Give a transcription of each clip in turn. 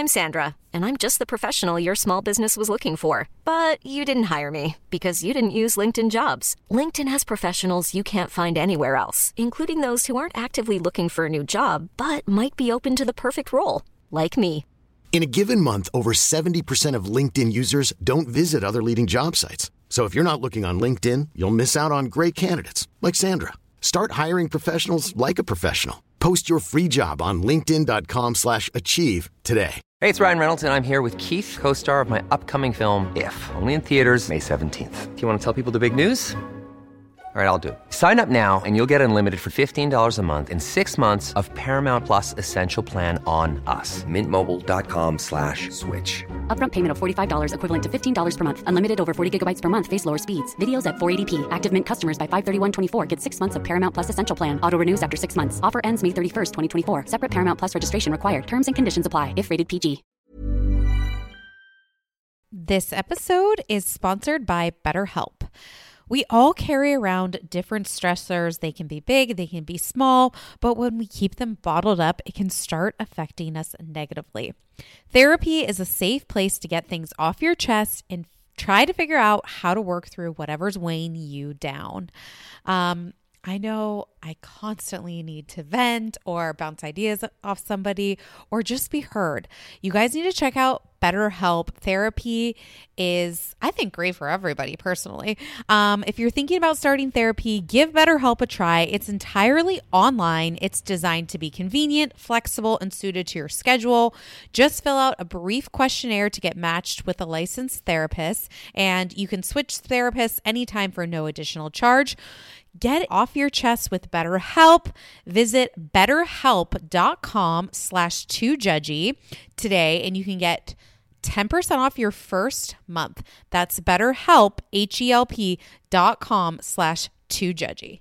I'm Sandra, and I'm just the professional your small business was looking for. But you didn't hire me because you didn't use LinkedIn Jobs. LinkedIn has professionals you can't find anywhere else, including those who aren't actively looking for a new job, but might be open to the perfect role, like me. In a given month, over 70% of LinkedIn users don't visit other leading job sites. So if you're not looking on LinkedIn, you'll miss out on great candidates like Sandra. Start hiring professionals like a professional. Post your free job on linkedin.com/achieve today. Hey, it's Ryan Reynolds, and I'm here with Keith, co-star of my upcoming film, If, only in theaters May 17th. Do you want to tell people the big news? All right, I'll do it. Sign up now and you'll get unlimited for $15 a month and 6 months of Paramount Plus Essential Plan on us. MintMobile.com/switch. Upfront payment of $45 equivalent to $15 per month. Unlimited over 40 gigabytes per month. Face lower speeds. Videos at 480p. Active Mint customers by 531.24 get 6 months of Paramount Plus Essential Plan. Auto renews after 6 months. Offer ends May 31st, 2024. Separate Paramount Plus registration required. Terms and conditions apply if rated PG. This episode is sponsored by BetterHelp. We all carry around different stressors. They can be big, they can be small, but when we keep them bottled up, it can start affecting us negatively. Therapy is a safe place to get things off your chest and try to figure out how to work through whatever's weighing you down. I know I constantly need to vent or bounce ideas off somebody or just be heard. You guys need to check out BetterHelp. Therapy is, I think, great for everybody personally. If you're thinking about starting therapy, give BetterHelp a try. It's entirely online. It's designed to be convenient, flexible, and suited to your schedule. Just fill out a brief questionnaire to get matched with a licensed therapist, and you can switch therapists anytime for no additional charge. Get it off your chest with BetterHelp. Visit betterhelp.com/2judgy today, and you can get 10% off your first month. That's BetterHelp, HELP.com/2judgy.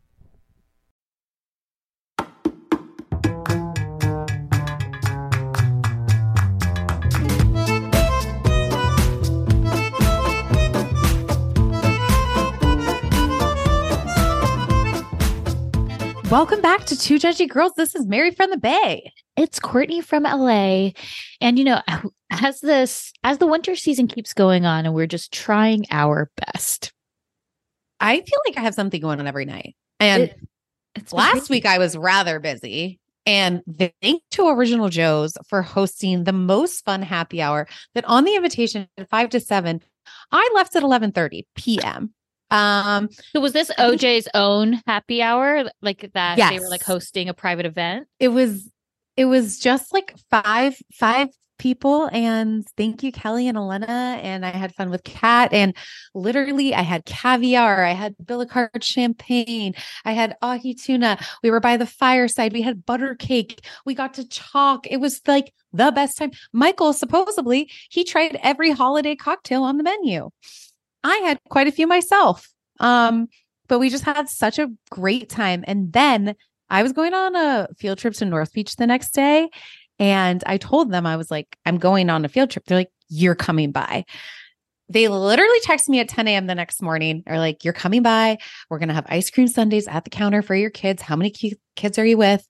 Welcome back to Two Judgy Girls. This is Mary from the Bay. It's Courtney from LA. And you know, as the winter season keeps going on and we're just trying our best. I feel like I have something going on every night. And last week I was rather busy. And thanks to Original Joe's for hosting the most fun happy hour that on the invitation at 5 to 7, I left at 11:30 p.m. So was this OJ's own happy hour, like that? Yes. They were like hosting a private event. It was just like five people, and thank you, Kelly and Elena. And I had fun with Kat, and literally I had caviar, I had Billicard champagne, I had ahi tuna. We were by the fireside. We had butter cake. We got to chalk. It was like the best time. Michael, supposedly, he tried every holiday cocktail on the menu. I had quite a few myself. But we just had such a great time. And then I was going on a field trip to North Beach the next day. And I told them, I was like, I'm going on a field trip. They're like, you're coming by. They literally texted me at 10 a.m. the next morning. They're like, you're coming by. We're going to have ice cream sundaes at the counter for your kids. How many kids are you with?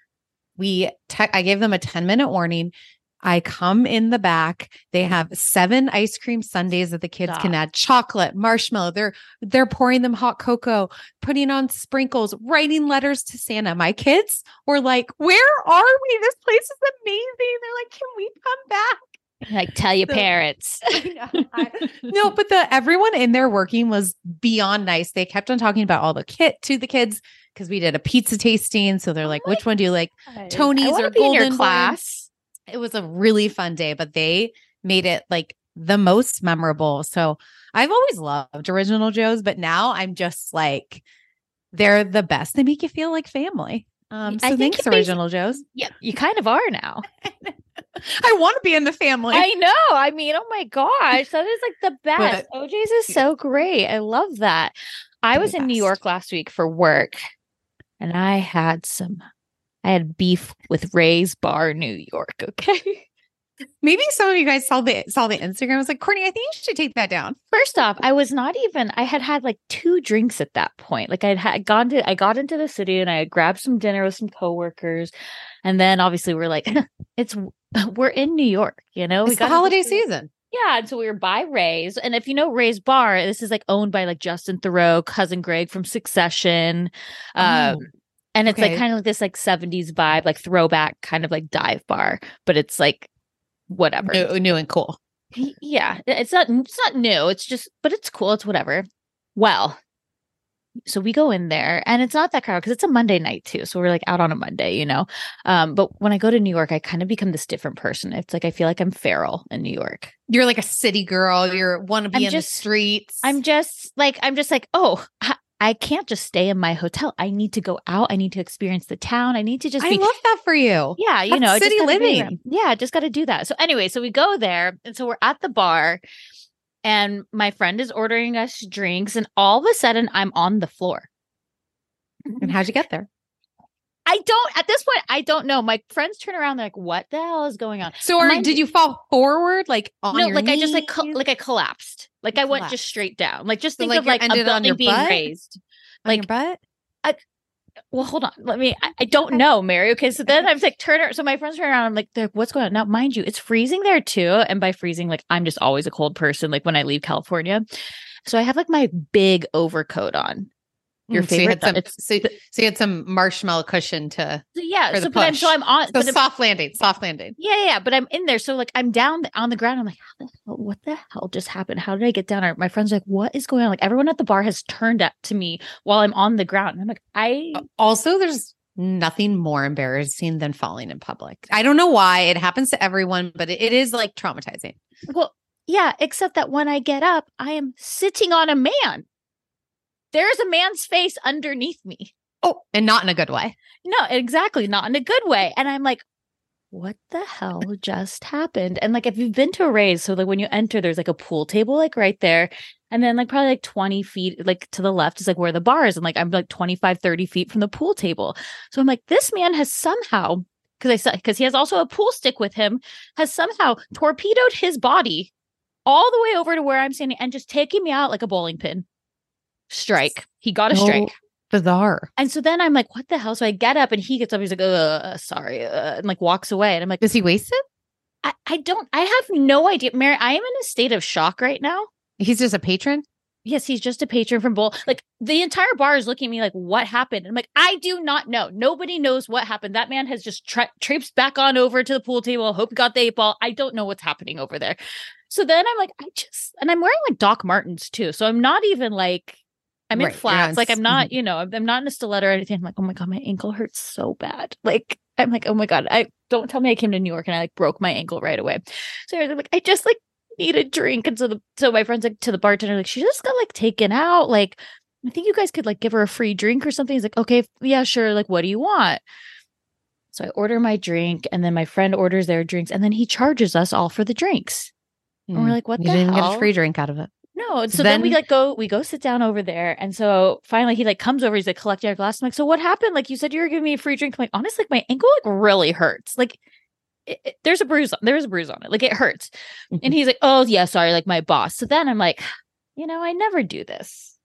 I gave them a 10-minute warning. I come in the back. They have 7 ice cream sundaes that the kids can add chocolate, marshmallow. They're pouring them hot cocoa, putting on sprinkles, writing letters to Santa. My kids were like, where are we? This place is amazing. They're like, can we come back? Like, tell your parents. No, but everyone in there working was beyond nice. They kept on talking about all the kit to the kids because we did a pizza tasting. So they're like, which one do you like? Tony's or Golden class? It was a really fun day, but they made it like the most memorable. So I've always loved Original Joe's, but now I'm just like, they're the best. They make you feel like family. So thanks, Original Joe's. Yeah, you kind of are now. I want to be in the family. I know. I mean, oh my gosh, that is like the best. OJ's is so great. I love that. I was in New York last week for work, and I had beef with Ray's Bar, New York. Okay. Maybe some of you guys saw the Instagram. I was like, Courtney, I think you should take that down. First off, I had like 2 drinks at that point. Like I got into the city and I had grabbed some dinner with some coworkers And then obviously we're like, we're in New York, you know, It's the holiday season. Yeah. And so we were by Ray's. And if you know Ray's Bar, this is like owned by like Justin Theroux, cousin Greg from Succession. And it's like kind of like this like 70s vibe, like throwback kind of like dive bar, but it's like whatever. New and cool. Yeah. It's not new. It's just, but it's cool. It's whatever. Well, so we go in there and it's not that crowded because it's a Monday night too. So we're like out on a Monday, you know? But when I go to New York, I kind of become this different person. It's like, I feel like I'm feral in New York. You're like a city girl. You want to be in the streets. I'm just like, oh, I can't just stay in my hotel. I need to go out. I need to experience the town. I need to just I love that for you. Yeah. You know, city living. Yeah. Just got to do that. So anyway, so we go there. And so we're at the bar. And my friend is ordering us drinks, and all of a sudden I'm on the floor. And how'd you get there? At this point, I don't know. My friends turn around, they're like, what the hell is going on? So did you fall forward? Like on your like knees? I just I collapsed. Like I went just straight down. Like just think of like a on building your being butt? raised. On your butt? Well, hold on. I don't know, Mary. Okay. So then I'm like, so my friends turn around. I'm like, what's going on? Now, mind you, it's freezing there too. And by freezing, like I'm just always a cold person. Like when I leave California. So I have like my big overcoat on. Your favorite. So you had some marshmallow cushion to. Yeah. So I'm on. So soft landing. Yeah. But I'm in there. So like I'm down on the ground. I'm like, what the hell just happened? How did I get down? My friends are like, what is going on? Like everyone at the bar has turned up to me while I'm on the ground. And I'm like, Also, there's nothing more embarrassing than falling in public. I don't know why it happens to everyone, but it is like traumatizing. Well, yeah, except that when I get up, I am sitting on a man. There's a man's face underneath me. Oh, and not in a good way. No, exactly. Not in a good way. And I'm like, what the hell just happened? And like, if you've been to a Ray's, so like when you enter, there's like a pool table, like right there. And then like probably like 20 feet, like to the left is like where the bar is. And like, I'm like 25, 30 feet from the pool table. So I'm like, this man has somehow, because he has also a pool stick with him, has somehow torpedoed his body all the way over to where I'm standing and just taking me out like a bowling pin. Strike. He got a strike. Bizarre. And so then I'm like, what the hell? So I get up and he gets up. He's like, sorry. And like walks away. And I'm like, is he wasted? I have no idea. Mary, I am in a state of shock right now. He's just a patron? Yes, he's just a patron from Bowl. Like the entire bar is looking at me like, what happened? And I'm like, I do not know. Nobody knows what happened. That man has just traipsed back on over to the pool table. Hope he got the 8-ball. I don't know what's happening over there. So then I'm like, and I'm wearing like Doc Martens too. So I'm not even like, I'm in flats. Like I'm not, you know, I'm not in a stiletto or anything. I'm like, oh my God, my ankle hurts so bad. Like, I'm like, oh my God, don't tell me I came to New York and I like broke my ankle right away. So I'm like, I just like need a drink. And so my friend's like to the bartender, like, she just got like taken out. Like, I think you guys could like give her a free drink or something. He's like, okay, yeah, sure. Like, what do you want? So I order my drink and then my friend orders their drinks and then he charges us all for the drinks. And we're like, what the hell? You didn't get a free drink out of it. No. So then we go sit down over there. And so finally he like comes over, he's like collecting our glass. I'm like, so what happened? Like you said, you were giving me a free drink. I'm like, honestly, like my ankle like really hurts. Like there's a bruise on it. Like it hurts. And he's like, oh yeah, sorry. Like my boss. So then I'm like, you know, I never do this.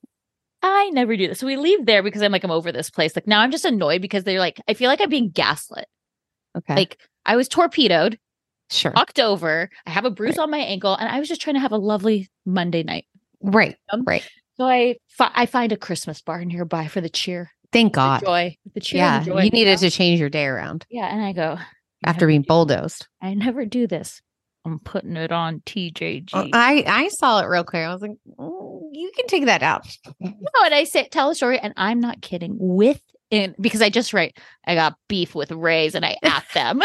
So we leave there because I'm over this place. Like now I'm just annoyed because they're like, I feel like I'm being gaslit. Okay. Like I was torpedoed. Sure. Knocked over. I have a bruise on my ankle, and I was just trying to have a lovely Monday night. Right. Right. So I find a Christmas bar nearby for the cheer. Thank God. The cheer. Yeah. And the joy, you needed to change your day around. Yeah. And I go, after being bulldozed. I never do this. I'm putting it on TJG. Oh, I saw it real quick. I was like, you can take that out. No, and I tell a story, and I'm not kidding. Because I just write, I got beef with Ray's, and I at them.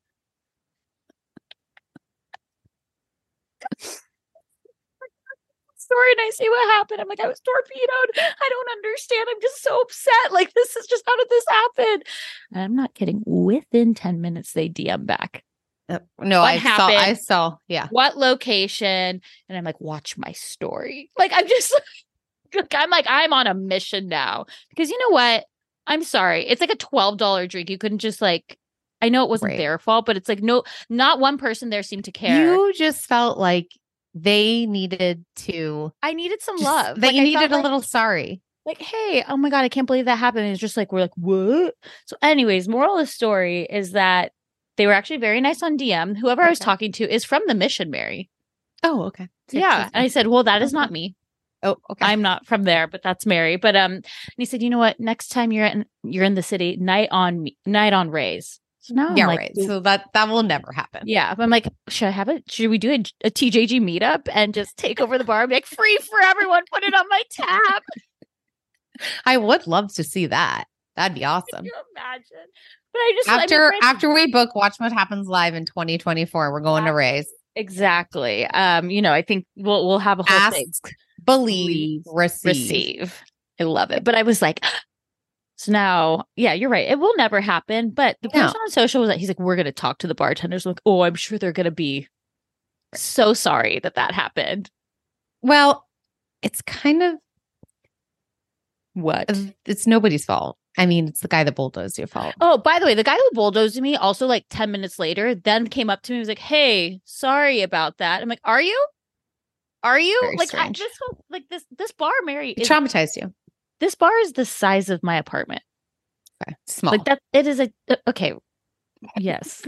Story, and I say what happened. I'm like, I was torpedoed. I don't understand. I'm just so upset. Like, this is just, how did this happen? And I'm not kidding. Within 10 minutes, they DM back. No, I saw. Yeah. What location? And I'm like, watch my story. Like, I'm just I'm on a mission now because you know what? I'm sorry. It's like a $12 drink. You couldn't just like, I know it wasn't their fault, but it's like, no, not one person there seemed to care. You just felt like they needed to. I needed some love. That you needed a little sorry. like, hey, oh my God, I can't believe that happened. And it's just like, we're like, what? So anyways, moral of the story is that they were actually very nice on DM. Whoever I was talking to is from the Mission, Mary. Oh, okay. Yeah. And I said, well, that is not me. Oh, okay. I'm not from there, but that's Mary. But and he said, you know what? Next time you're in the city, night on Rays. So now yeah, I'm like, right. So that will never happen. Yeah. I'm like, should we do a TJG meetup and just take over the bar and be like, free for everyone, put it on my tab? I would love to see that. That'd be awesome. Can you imagine? But I just after we book Watch What Happens Live in 2024, we're going to Rays. Exactly. I think we'll have a whole Ask, thing. Believe, receive. I love it. But I was like, so now, yeah, you're right. It will never happen. But the person on social was like, he's like, we're going to talk to the bartenders. I'm like, oh, I'm sure they're going to be so sorry that happened. Well, it's kind of what? It's nobody's fault. I mean, it's the guy that bulldozed your fault. Oh, by the way, the guy who bulldozed me also like 10 minutes later then came up to me and was like, hey, sorry about that. I'm like, are you? Very like strange. This bar, Mary, it traumatized you. This bar is the size of my apartment. Okay. Small. Like that. It is okay. Yes.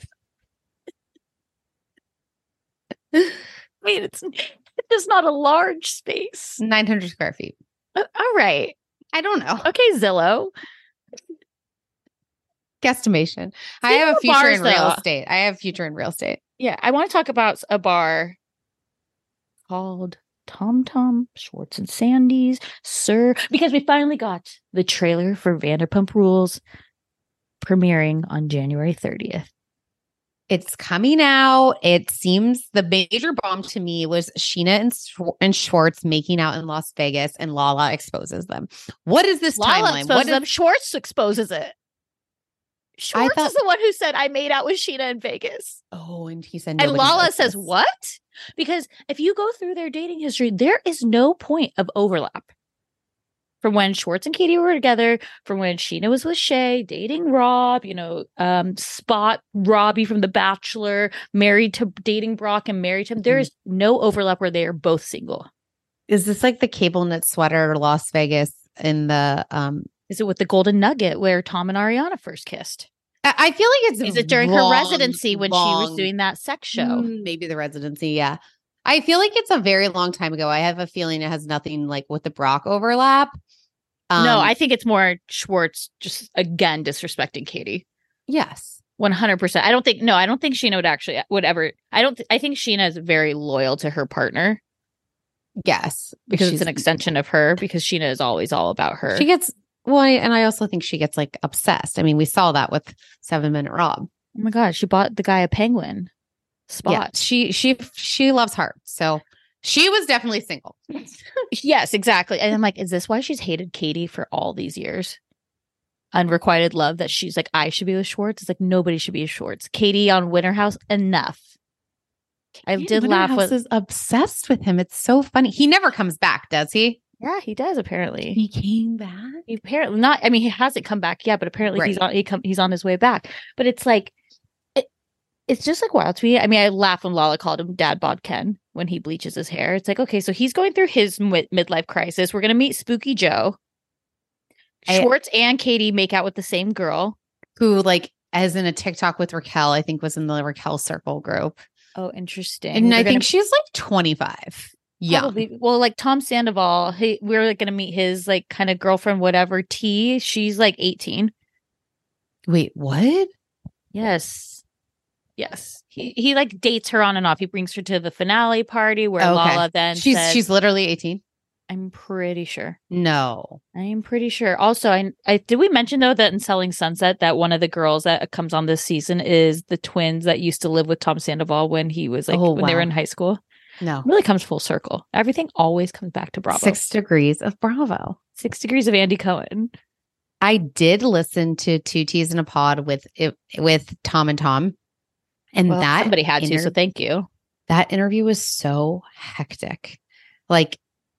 I mean, it's just not a large space. 900 square feet. All right. I don't know. Okay, Zillow. Guesstimation. I have a future in real estate. Yeah, I want to talk about a bar called Tom Tom, Schwartz and Sandy's, Sir, because we finally got the trailer for Vanderpump Rules premiering on January 30th. It's coming out. It seems the major bomb to me was Sheena and Schwartz making out in Las Vegas, and Lala exposes them. What is this timeline? Schwartz exposes it. Schwartz is the one who said, I made out with Sheena in Vegas. Oh, and he said, and Lala says, what? Because if you go through their dating history, there is no point of overlap. From when Schwartz and Katie were together, from when Sheena was with Shay, dating Rob, Spot Robbie from The Bachelor, married to dating Brock and married to him. There is no overlap where they are both single. Is this like the cable knit sweater Las Vegas in the Is it with the Golden Nugget where Tom and Ariana first kissed? I feel like Is it during her residency when she was doing that sex show? Maybe the residency, yeah. I feel like it's a very long time ago. I have a feeling it has nothing like with the Brock overlap. No, I think it's more Schwartz just again disrespecting Katie. Yes. 100%. I don't think Sheena I think Sheena is very loyal to her partner. Yes. Because it's an extension of her, because Sheena is always all about her. She gets, and I also think she gets like obsessed. I mean, we saw that with 7 Minute Rob. Oh my God, she bought the guy a penguin. Spot. Yeah, she loves heart. So she was definitely single. Yes, exactly. And I'm like, is this why she's hated Katie for all these years? Unrequited love that she's like, I should be with Schwartz. It's like, nobody should be with Schwartz. Katie on Winter House, enough. I did laugh. Winter House is obsessed with him. It's so funny. He never comes back, does he? Yeah, he does. Apparently, he came back. He apparently not. I mean, he hasn't come back yet, but apparently he's on his way back. But it's like, it's just like wild to me. I mean, I laugh when Lala called him Dad Bod Ken when he bleaches his hair. It's like, okay, so he's going through his midlife crisis. We're gonna meet Spooky Joe. Schwartz and Katie make out with the same girl, who, like, as in a TikTok with Raquel, I think was in the Raquel Circle group. Oh, interesting. And I think she's like 25. Yeah. Well, like Tom Sandoval, we're like going to meet his like kind of girlfriend, whatever, T. She's like 18. Wait, what? Yes. He like dates her on and off. He brings her to the finale party where Lala then she's literally 18. I'm pretty sure. No. I'm pretty sure. Also, I did we mention though that in Selling Sunset that one of the girls that comes on this season is the twins that used to live with Tom Sandoval when he was like when they were in high school? No. It really comes full circle. Everything always comes back to Bravo. 6 degrees of Bravo. 6 degrees of Andy Cohen. I did listen to 2 T's in a Pod with Tom and Tom. And that somebody had to, so thank you. That interview was so hectic. Like,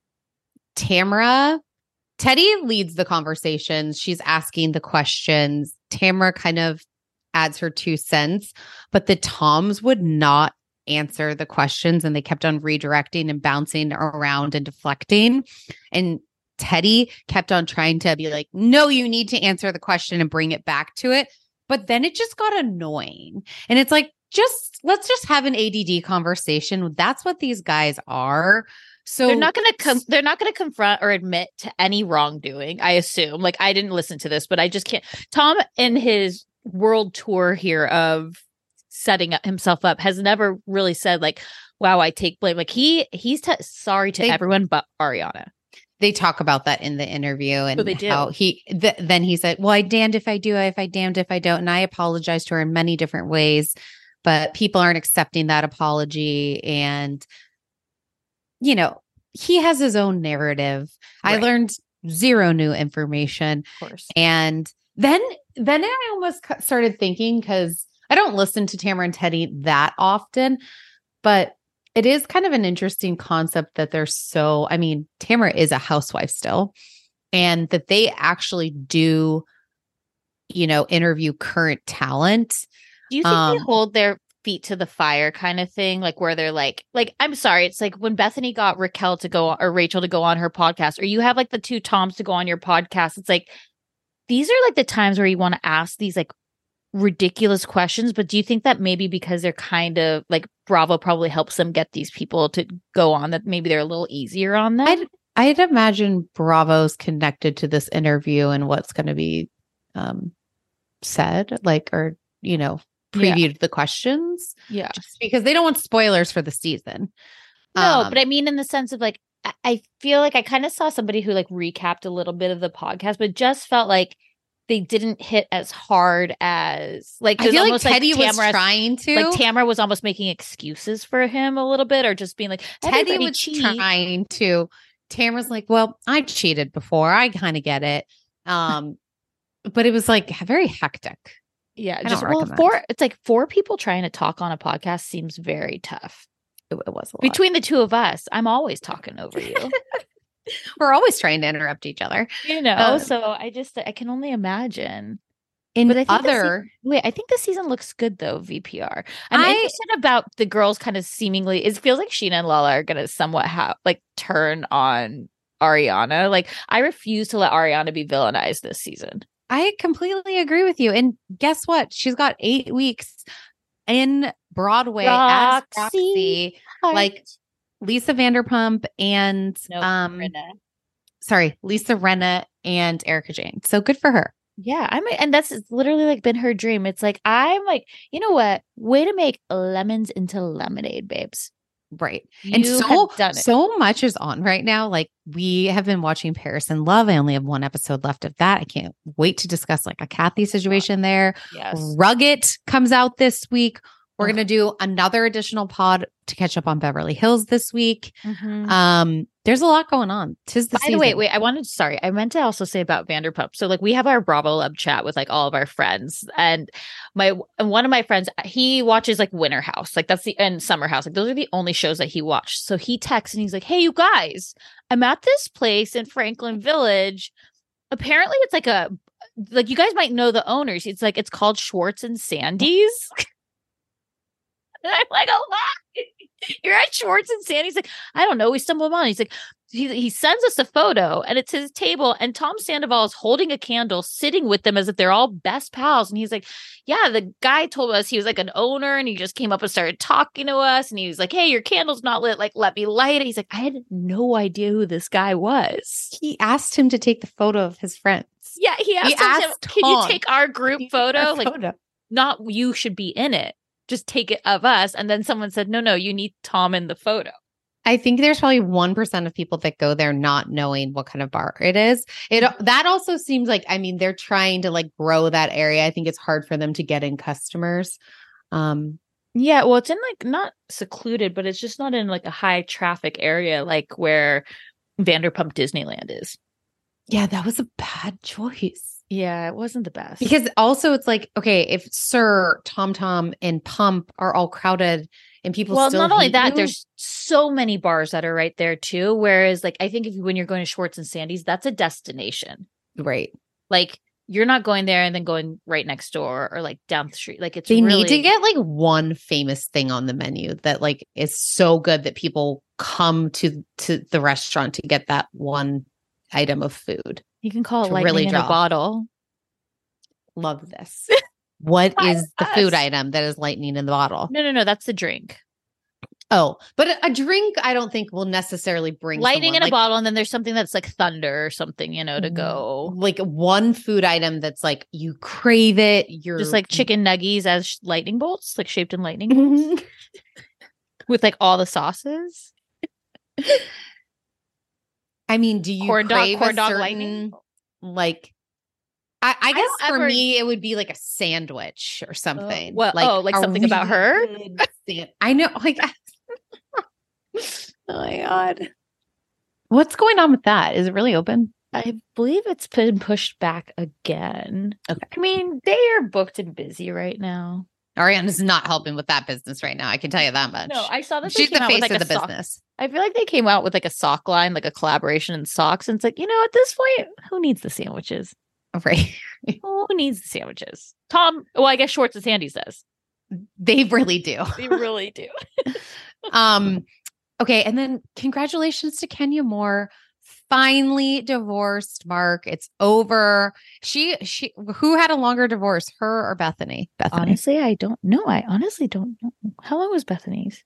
Teddy leads the conversations. She's asking the questions. Tamara kind of adds her 2 cents, but the Toms would not answer the questions and they kept on redirecting and bouncing around and deflecting. And Teddy kept on trying to be like, no, you need to answer the question and bring it back to it. But then it just got annoying. And it's like, let's just have an ADD conversation. That's what these guys are. So they're not going to confront or admit to any wrongdoing, I assume. Like, I didn't listen to this, but I just can't. Tom, in his world tour here of setting himself up, has never really said like, wow, I take blame. Like he's sorry to everyone but Ariana. They talk about that in the interview, and they do. How then he said, well, I damned if I do, if I damned if I don't. And I apologize to her in many different ways, but people aren't accepting that apology. And, you know, he has his own narrative. Right. I learned zero new information. Of course. And then I almost started thinking, because I don't listen to Tamara and Teddy that often, but it is kind of an interesting concept that Tamara is a housewife still, and that they actually do, interview current talent. Do you think they hold their feet to the fire kind of thing? Like where they're like, I'm sorry. It's like when Bethany got Rachel to go on her podcast, or you have like the two Toms to go on your podcast. It's like, these are like the times where you want to ask these like ridiculous questions, but do you think that maybe because they're kind of like Bravo probably helps them get these people to go on, that maybe they're a little easier on them? I'd imagine Bravo's connected to this interview and what's going to be said, previewed the questions. Yeah. Just because they don't want spoilers for the season. No, but I mean in the sense of like, I feel like I kind of saw somebody who like recapped a little bit of the podcast, but just felt like they didn't hit as hard as like, I feel like Teddy was trying to. Like Tamara was almost making excuses for him a little bit, or just being like, Teddy was trying to. Tamara's like, well, I cheated before. I kind of get it. But it was like very hectic. Yeah. It's like 4 people trying to talk on a podcast seems very tough. It was a lot. Between the two of us, I'm always talking over you. We're always trying to interrupt each other. So I can only imagine. I think the season looks good though, VPR. I'm interested about the girls kind of seemingly, it feels like Sheena and Lala are going to somewhat turn on Ariana. Like I refuse to let Ariana be villainized this season. I completely agree with you. And guess what? She's got 8 weeks in Broadway as Roxy. Like Lisa Vanderpump and Lisa Rinna and Erica Jane. So good for her. Yeah, and that's literally like been her dream. It's like, I'm like, you know what? Way to make lemons into lemonade, babes. Right. And so much is on right now. Like we have been watching Paris in Love. I only have 1 episode left of that. I can't wait to discuss like a Kathy situation there. Yes. Rugged comes out this week. We're going to do another additional pod to catch up on Beverly Hills this week. Mm-hmm. There's a lot going on. Tis the season. By the way, I meant to also say about Vanderpump. So like we have our Bravo Love chat with like all of our friends, and one of my friends, he watches like Winter House, like and Summer House. Like those are the only shows that he watched. So he texts and he's like, hey, you guys, I'm at this place in Franklin Village. Apparently it's like you guys might know the owners. It's called Schwartz and Sandy's. And I'm like, oh, wow. You're at Schwartz and Sandy. He's like, I don't know. We stumbled on. He's like, he sends us a photo, and it's his table, and Tom Sandoval is holding a candle, sitting with them as if they're all best pals. And he's like, yeah, the guy told us he was like an owner, and he just came up and started talking to us. And he was like, hey, your candle's not lit. Like, let me light it. He's like, I had no idea who this guy was. He asked him to take the photo of his friends. Yeah, he asked him, can you take our group photo? Like, not you should be in it. Just take it of us. And then someone said, no, you need Tom in the photo. I think there's probably 1% of people that go there not knowing what kind of bar it is. That also seems like, they're trying to like grow that area. I think it's hard for them to get in customers. Yeah, well, it's in like not secluded, but it's just not in like a high traffic area like where Vanderpump Disneyland is. Yeah, that was a bad choice. Yeah, it wasn't the best. Because also it's like, okay, if Sir, Tom Tom, and Pump are all crowded and people still not only that, you? There's so many bars that are right there too. Whereas like, I think when you're going to Schwartz and Sandy's, that's a destination. Right. Like you're not going there and then going right next door or like down the street. Like they need to get like one famous thing on the menu that like is so good that people come to the restaurant to get that one item of food. You can call it to lightning really in a draw. bottle. Love this. What is the food item that is lightning in the bottle? No. That's the drink. Oh, but a drink I don't think will necessarily bring lightning in a bottle, and then there's something that's like thunder or something, to go. Like one food item that's like you crave it. You're just like chicken nuggies as lightning bolts, like shaped in lightning bolts, with like all the sauces. I mean, do you corn crave dog certain, lightning? Like, I guess for me it would be like a sandwich or something. Like something about her. I know, like. Oh my God. What's going on with that? Is it really open? I believe it's been pushed back again. Okay. I mean, they are booked and busy right now. Ariana's not helping with that business right now. I can tell you that much. No, I saw that she's the face of the business. I feel like they came out with like a sock line, like a collaboration in socks. And it's like, at this point, who needs the sandwiches? Right. Who needs the sandwiches? Tom, well, I guess Schwartz and Sandy says. They really do. They really do. Okay, and then congratulations to Kenya Moore. Finally divorced Mark. It's over. She who had a longer divorce, her or Bethany? Bethany. Honestly, I don't know. I honestly don't know. How long was Bethany's?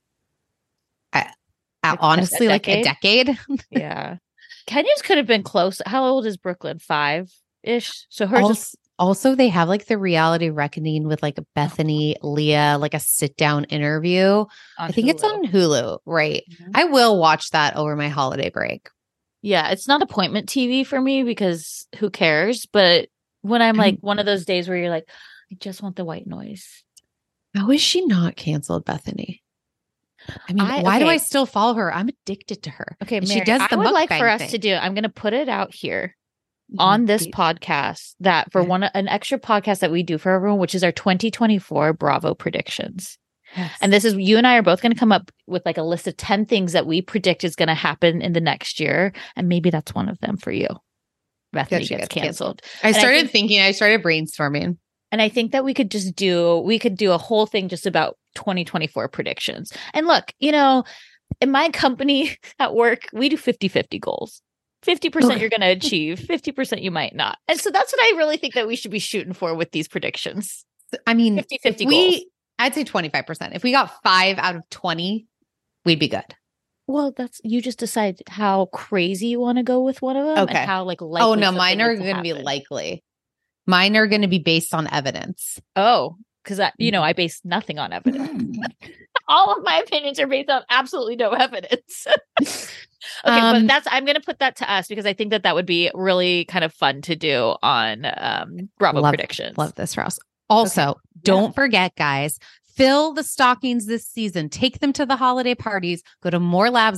Honestly, like a decade. Yeah. Kenya's could have been close. How old is Brooklyn? 5-ish. So hers also, they have like the Reality Reckoning with like Bethany, Leah, like a sit down interview. I think it's on Hulu, right? Mm-hmm. I will watch that over my holiday break. Yeah, it's not appointment TV for me because who cares? But when I'm like one of those days where you're like, I just want the white noise. How is she not canceled, Bethany? I mean, why do I still follow her? I'm addicted to her. Okay, Mary, she does the I would like for us thing. to do. I'm going to put it out here. On this podcast, that for an extra podcast that we do for everyone, which is our 2024 Bravo predictions. Yes. And this is, you and I are both going to come up with like a list of 10 things that we predict is going to happen in the next year. And maybe that's one of them for you. Bethany gets canceled. I started brainstorming. And I think that we could do a whole thing just about 2024 predictions. And look, in my company at work, we do 50-50 goals. 50% you're going to achieve, 50% you might not. And so that's what I really think that we should be shooting for with these predictions. I mean, 50-50 goals. I'd say 25%. If we got 5 out of 20, we'd be good. Well, you just decide how crazy you want to go with one of them. Okay. And how likely. Oh, no, mine are going to be likely. Mine are going to be based on evidence. Oh, because I base nothing on evidence. All of my opinions are based on absolutely no evidence. Okay, but I'm going to put that to us because I think that would be really kind of fun to do on Bravo predictions. Love this, Ross. Also, don't forget, guys, fill the stockings this season. Take them to the holiday parties. Go to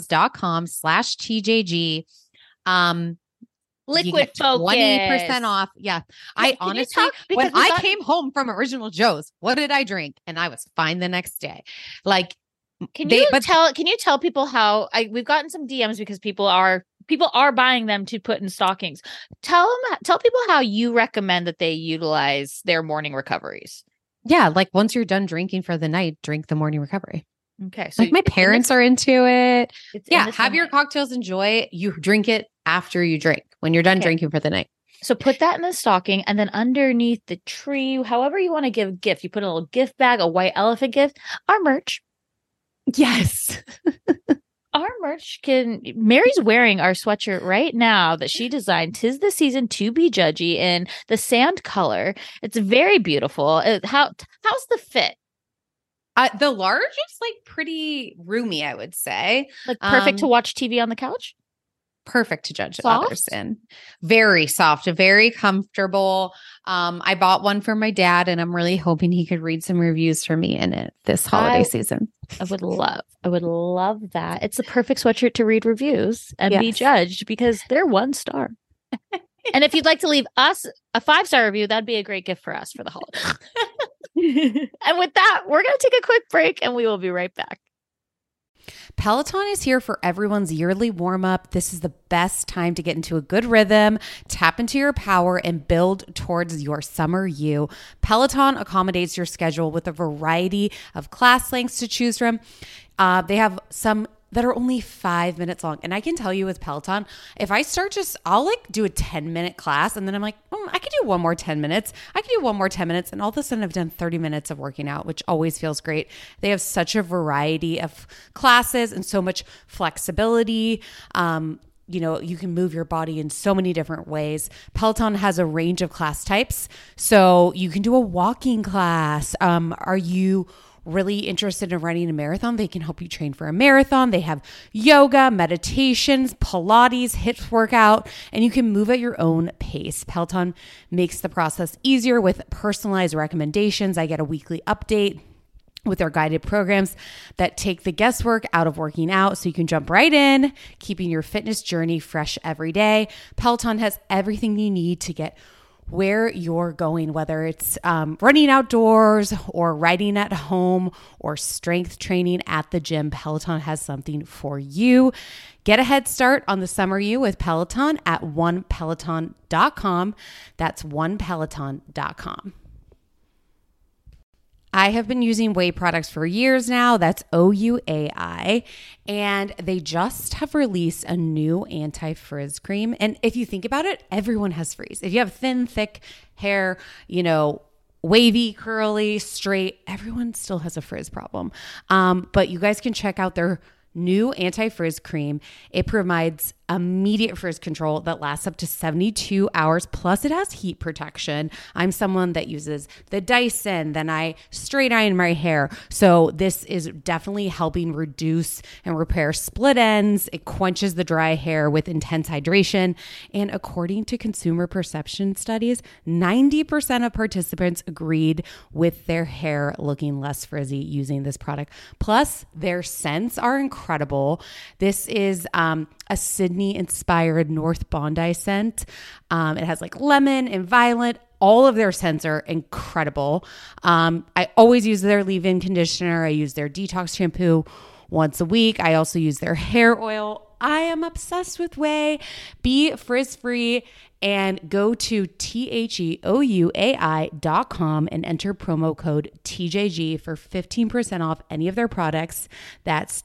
morelabs.com/TJG. Liquid Focus. 20% off. Yeah. I honestly, when I came home from Original Joe's, what did I drink? And I was fine the next day. Like, can you tell people how we've gotten some DMs because people are buying them to put in stockings. Tell people how you recommend that they utilize their morning recoveries. Yeah. Like once you're done drinking for the night, drink the morning recovery. Okay. So like my parents are into it. Yeah. Have your cocktails, enjoy it. You drink it after you drink when you're done drinking for the night. So put that in the stocking and then underneath the tree, however you want to give a gift, you put a little gift bag, a white elephant gift, our merch. Yes. Our merch Mary's wearing our sweatshirt right now that she designed. 'Tis the season to be judgy in the sand color. It's very beautiful. How's the fit? The large is like pretty roomy, I would say. Like perfect to watch TV on the couch? Perfect to judge others in. Very soft, very comfortable. I bought one for my dad and I'm really hoping he could read some reviews for me in it this holiday season. I would love that. It's the perfect sweatshirt to read reviews and be judged because they're 1 star. And if you'd like to leave us a 5-star review, that'd be a great gift for us for the holidays. And with that, we're going to take a quick break and we will be right back. Peloton is here for everyone's yearly warm-up. This is the best time to get into a good rhythm, tap into your power, and build towards your summer you. Peloton accommodates your schedule with a variety of class lengths to choose from. They have some that are only 5 minutes long. And I can tell you with Peloton, if I start I'll like do a 10-minute class and then I'm like, I could do one more 10 minutes. I could do one more 10 minutes. And all of a sudden I've done 30 minutes of working out, which always feels great. They have such a variety of classes and so much flexibility. You can move your body in so many different ways. Peloton has a range of class types. So you can do a walking class. Are you really interested in running a marathon? They can help you train for a marathon. They have yoga, meditations, Pilates, HIIT workout, and you can move at your own pace. Peloton makes the process easier with personalized recommendations. I get a weekly update with their guided programs that take the guesswork out of working out so you can jump right in, keeping your fitness journey fresh every day. Peloton has everything you need to get where you're going, whether it's running outdoors or riding at home or strength training at the gym. Peloton has something for you. Get a head start on the summer you with Peloton at onepeloton.com. That's onepeloton.com. I have been using Ouai products for years now. That's OUAI. And they just have released a new anti-frizz cream. And if you think about it, everyone has frizz. If you have thin, thick hair, wavy, curly, straight, everyone still has a frizz problem. But you guys can check out their new anti-frizz cream. It provides immediate frizz control that lasts up to 72 hours. Plus it has heat protection. I'm someone that uses the Dyson, then I straight iron my hair. So this is definitely helping reduce and repair split ends. It quenches the dry hair with intense hydration. And according to consumer perception studies, 90% of participants agreed with their hair looking less frizzy using this product. Plus their scents are incredible. This is a Sydney-inspired North Bondi scent. It has like lemon and violet. All of their scents are incredible. I always use their leave-in conditioner. I use their detox shampoo once a week. I also use their hair oil. I am obsessed with Ouai. Be frizz-free and go to THEOUAI.com and enter promo code TJG for 15% off any of their products. That's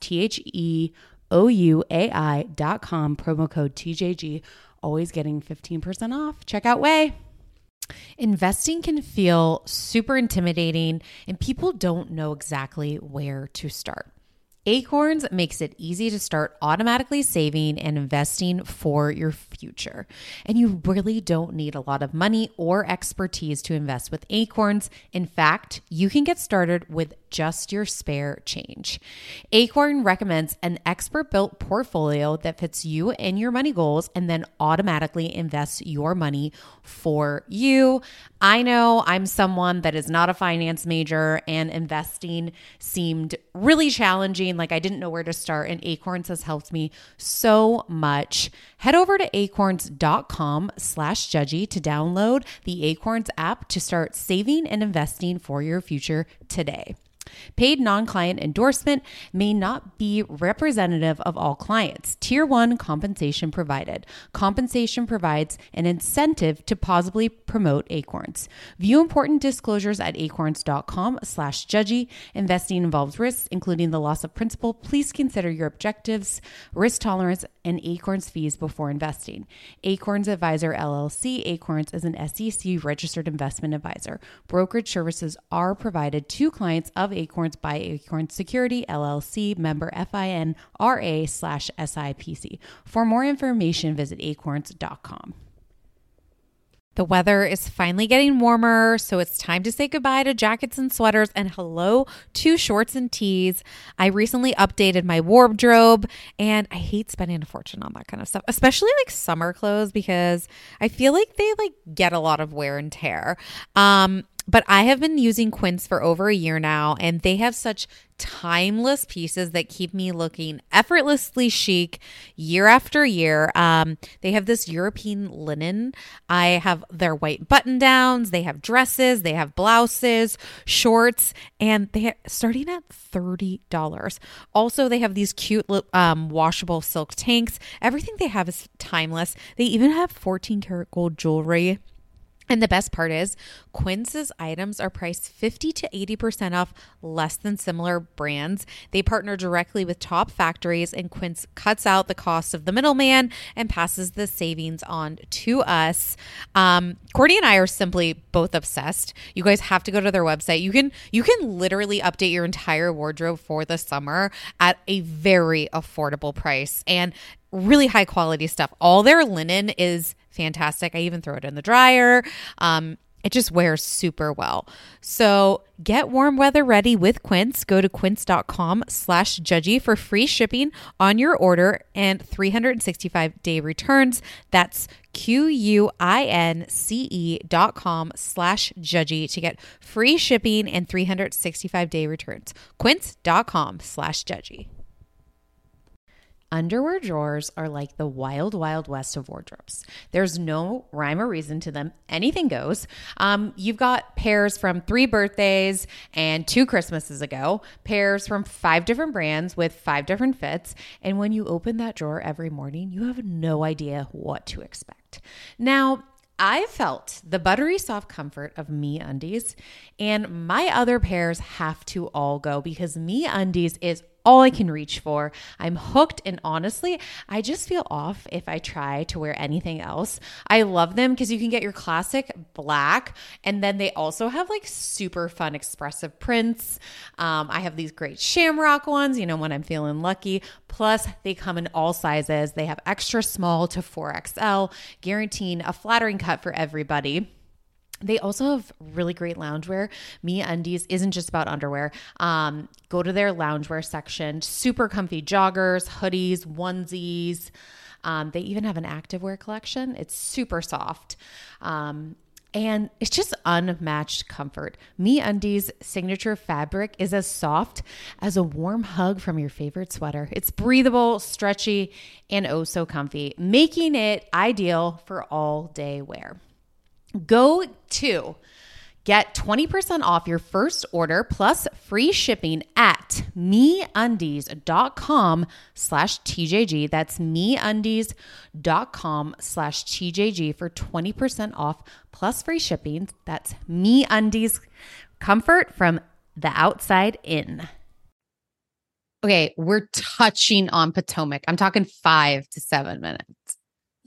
THEOUAI.com, promo code TJG, always getting 15% off. Check out Ouai. Investing can feel super intimidating and people don't know exactly where to start. Acorns makes it easy to start automatically saving and investing for your future. And you really don't need a lot of money or expertise to invest with Acorns. In fact, you can get started with just your spare change. Acorn recommends an expert-built portfolio that fits you and your money goals and then automatically invests your money for you. I know I'm someone that is not a finance major and investing seemed really challenging. Like I didn't know where to start, and Acorns has helped me so much. Head over to acorns.com/judgy to download the Acorns app to start saving and investing for your future today. Paid non-client endorsement may not be representative of all clients. Tier 1 compensation provided. Compensation provides an incentive to positively promote Acorns. View important disclosures at acorns.com/judgy. Investing involves risks, including the loss of principal. Please consider your objectives, risk tolerance, and Acorns fees before investing. Acorns Advisor LLC. Acorns is an SEC registered investment advisor. Brokerage services are provided to clients of Acorns by Acorns Security LLC, member FINRA/SIPC. For more information, visit acorns.com. The weather is finally getting warmer, so it's time to say goodbye to jackets and sweaters and hello to shorts and tees. I recently updated my wardrobe and I hate spending a fortune on that kind of stuff, especially like summer clothes because I feel like they get a lot of wear and tear. But I have been using Quince for over a year now, and they have such timeless pieces that keep me looking effortlessly chic year after year. They have this European linen. I have their white button downs. They have dresses. They have blouses, shorts, and they are starting at $30. Also, they have these cute washable silk tanks. Everything they have is timeless. They even have 14 karat gold jewelry. And the best part is Quince's items are priced 50 to 80% off less than similar brands. They partner directly with top factories, and Quince cuts out the cost of the middleman and passes the savings on to us. Courtney and I are simply both obsessed. You guys have to go to their website. You can literally update your entire wardrobe for the summer at a very affordable price and really high quality stuff. All their linen is fantastic. I even throw it in the dryer. It just wears super well. So get warm weather ready with Quince. Go to quince.com/judgy for free shipping on your order and 365-day returns. That's QUINCE.com/judgy to get free shipping and 365-day returns. Quince.com/judgy. Underwear drawers are like the wild, wild west of wardrobes. There's no rhyme or reason to them. Anything goes. You've got pairs from 3 birthdays and 2 Christmases ago, pairs from 5 different brands with 5 different fits. And when you open that drawer every morning, you have no idea what to expect. Now, I felt the buttery soft comfort of MeUndies, and my other pairs have to all go because MeUndies is all I can reach for. I'm hooked, and honestly, I just feel off if I try to wear anything else. I love them because you can get your classic black, and then they also have like super fun expressive prints. I have these great shamrock ones, when I'm feeling lucky. Plus, they come in all sizes. They have extra small to 4XL, guaranteeing a flattering cut for everybody. They also have really great loungewear. MeUndies isn't just about underwear. Go to their loungewear section. Super comfy joggers, hoodies, onesies. They even have an activewear collection. It's super soft. And it's just unmatched comfort. MeUndies' signature fabric is as soft as a warm hug from your favorite sweater. It's breathable, stretchy, and oh so comfy, making it ideal for all day wear. Go to get 20% off your first order plus free shipping at MeUndies.com/TJG. That's MeUndies.com/TJG for 20% off plus free shipping. That's MeUndies, comfort from the outside in. Okay, we're touching on Potomac. I'm talking 5 to 7 minutes.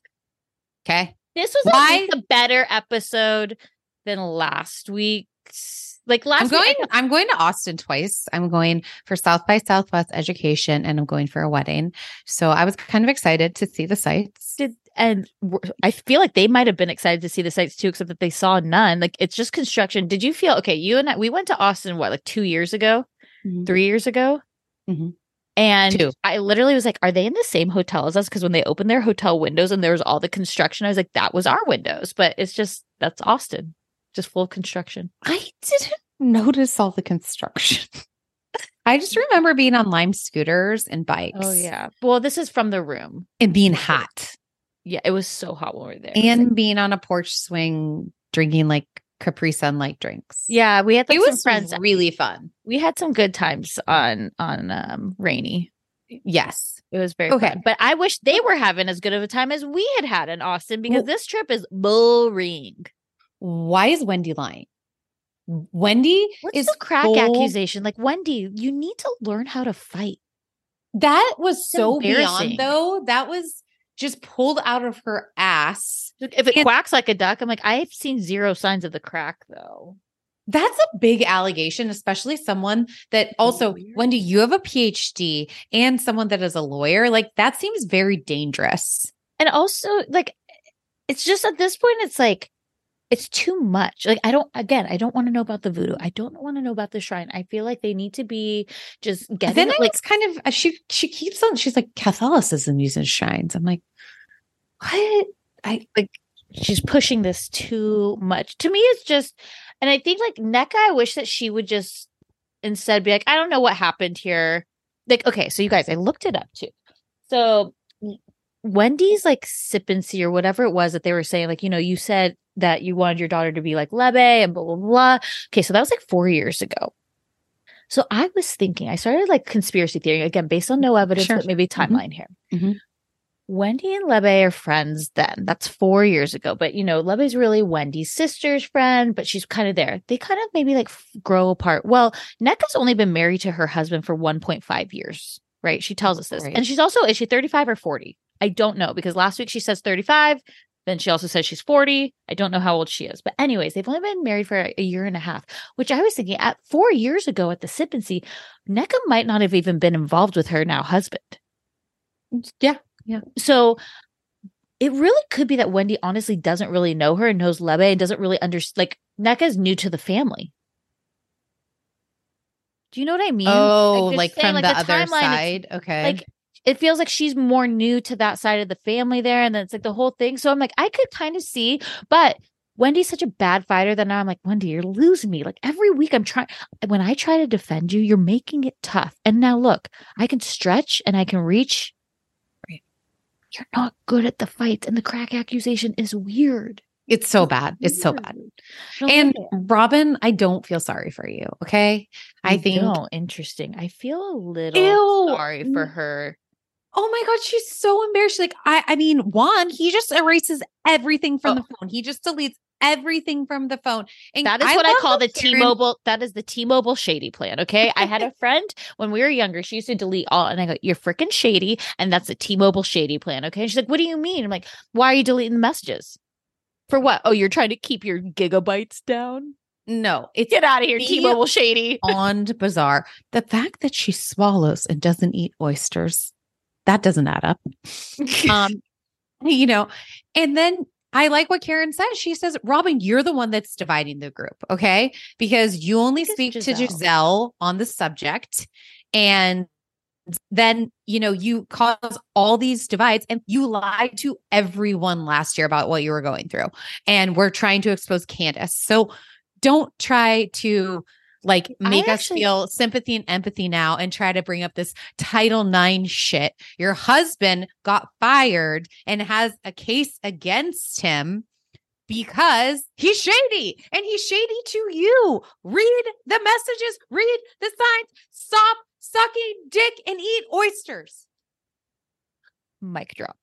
Okay. This was a better episode than last week's. I'm going to Austin twice. I'm going for South by Southwest education, and I'm going for a wedding. So I was kind of excited to see the sites. And I feel like they might have been excited to see the sites too, except that they saw none. It's just construction. Did you feel okay? You and I, we went to Austin, 2 years ago, 3 years ago? Mm-hmm. And 2. I literally was like, are they in the same hotel as us? Because when they opened their hotel windows and there was all the construction, I was like, that was our windows. But that's Austin, just full of construction. I didn't notice all the construction. I just remember being on Lime scooters and bikes. Oh, yeah. Well, this is from the room. And being hot. Yeah, it was so hot when we were there. And being on a porch swing, drinking Capri Sun drinks. Yeah, we had some friends. Really fun. We had some good times on Rainy. Yes, it was very fun. But I wish they were having as good of a time as we had in Austin because this trip is boring. Why is Wendy lying? Wendy What's the crack accusation? Wendy, you need to learn how to fight. That was so beyond, though. That was just pulled out of her ass. If it quacks like a duck, I'm like, I've seen 0 signs of the crack, though. That's a big allegation, especially someone that also, Wendy, you have a PhD and someone that is a lawyer. That seems very dangerous. And also, it's just at this point, it's too much. I don't want to know about the voodoo. I don't want to know about the shrine. I feel like they need to be just getting then it's kind of, she keeps on, she's like, Catholicism uses shrines. I'm like, what? She's pushing this too much. To me, it's just, and I think NECA, I wish that she would just instead be like, I don't know what happened here. Okay, so you guys, I looked it up too. So Wendy's sip and see or whatever it was that they were saying, you said that you wanted your daughter to be like Lebe and blah, blah, blah. Okay, so that was 4 years ago. So I was thinking, I started conspiracy theory, again, based on no evidence, but maybe timeline here. Mm-hmm. Wendy and Lebe are friends then. That's 4 years ago. But, Lebe's really Wendy's sister's friend, but she's kind of there. They kind of maybe like grow apart. Well, Nneka's only been married to her husband for 1.5 years, right? She tells us this. Right. And she's also, is she 35 or 40? I don't know, because last week she says 35. Then she also says she's 40. I don't know how old she is. But anyways, they've only been married for a year and a half, which I was thinking at 4 years ago at the Sip and See, Nneka might not have even been involved with her now husband. Yeah. Yeah. So it really could be that Wendy honestly doesn't really know her and knows Lebe and doesn't really understand. Like, Nneka's new to the family. Do you know what I mean? Oh, like from the other side. Okay. Like, it feels like she's more new to that side of the family there. And then it's like the whole thing. So I'm like, I could kind of see, but Wendy's such a bad fighter that now I'm like, Wendy, you're losing me. Like every week when I try to defend you, you're making it tough. And now look, I can stretch and I can reach. You're not good at the fights, and the crack accusation is weird. It's so bad. It's so bad. And Robin, I don't feel sorry for you. Okay. I think interesting. I feel a little sorry for her. Oh my God, she's so embarrassed. Like, I mean, one, he just erases everything from the phone. He just deletes everything from the phone. And that is what I call the T-Mobile. That is the T-Mobile shady plan. Okay. I had a friend when we were younger. She used to delete all, and I go, "You're freaking shady." And that's the T-Mobile shady plan. Okay. And she's like, "What do you mean?" I'm like, "Why are you deleting the messages? For what? Oh, you're trying to keep your gigabytes down?" No, it's get out of here, T-Mobile shady. And bizarre. The fact that she swallows and doesn't eat oysters, that doesn't add up. And then I like what Karen says. She says, Robin, you're the one that's dividing the group. Okay. Because you only speak to Giselle on the subject. And then, you cause all these divides, and you lied to everyone last year about what you were going through. And we're trying to expose Candace. So don't try to make us feel sympathy and empathy now and try to bring up this Title IX shit. Your husband got fired and has a case against him because he's shady, and he's shady to you. Read the messages, read the signs, stop sucking dick and eat oysters. Mic drop.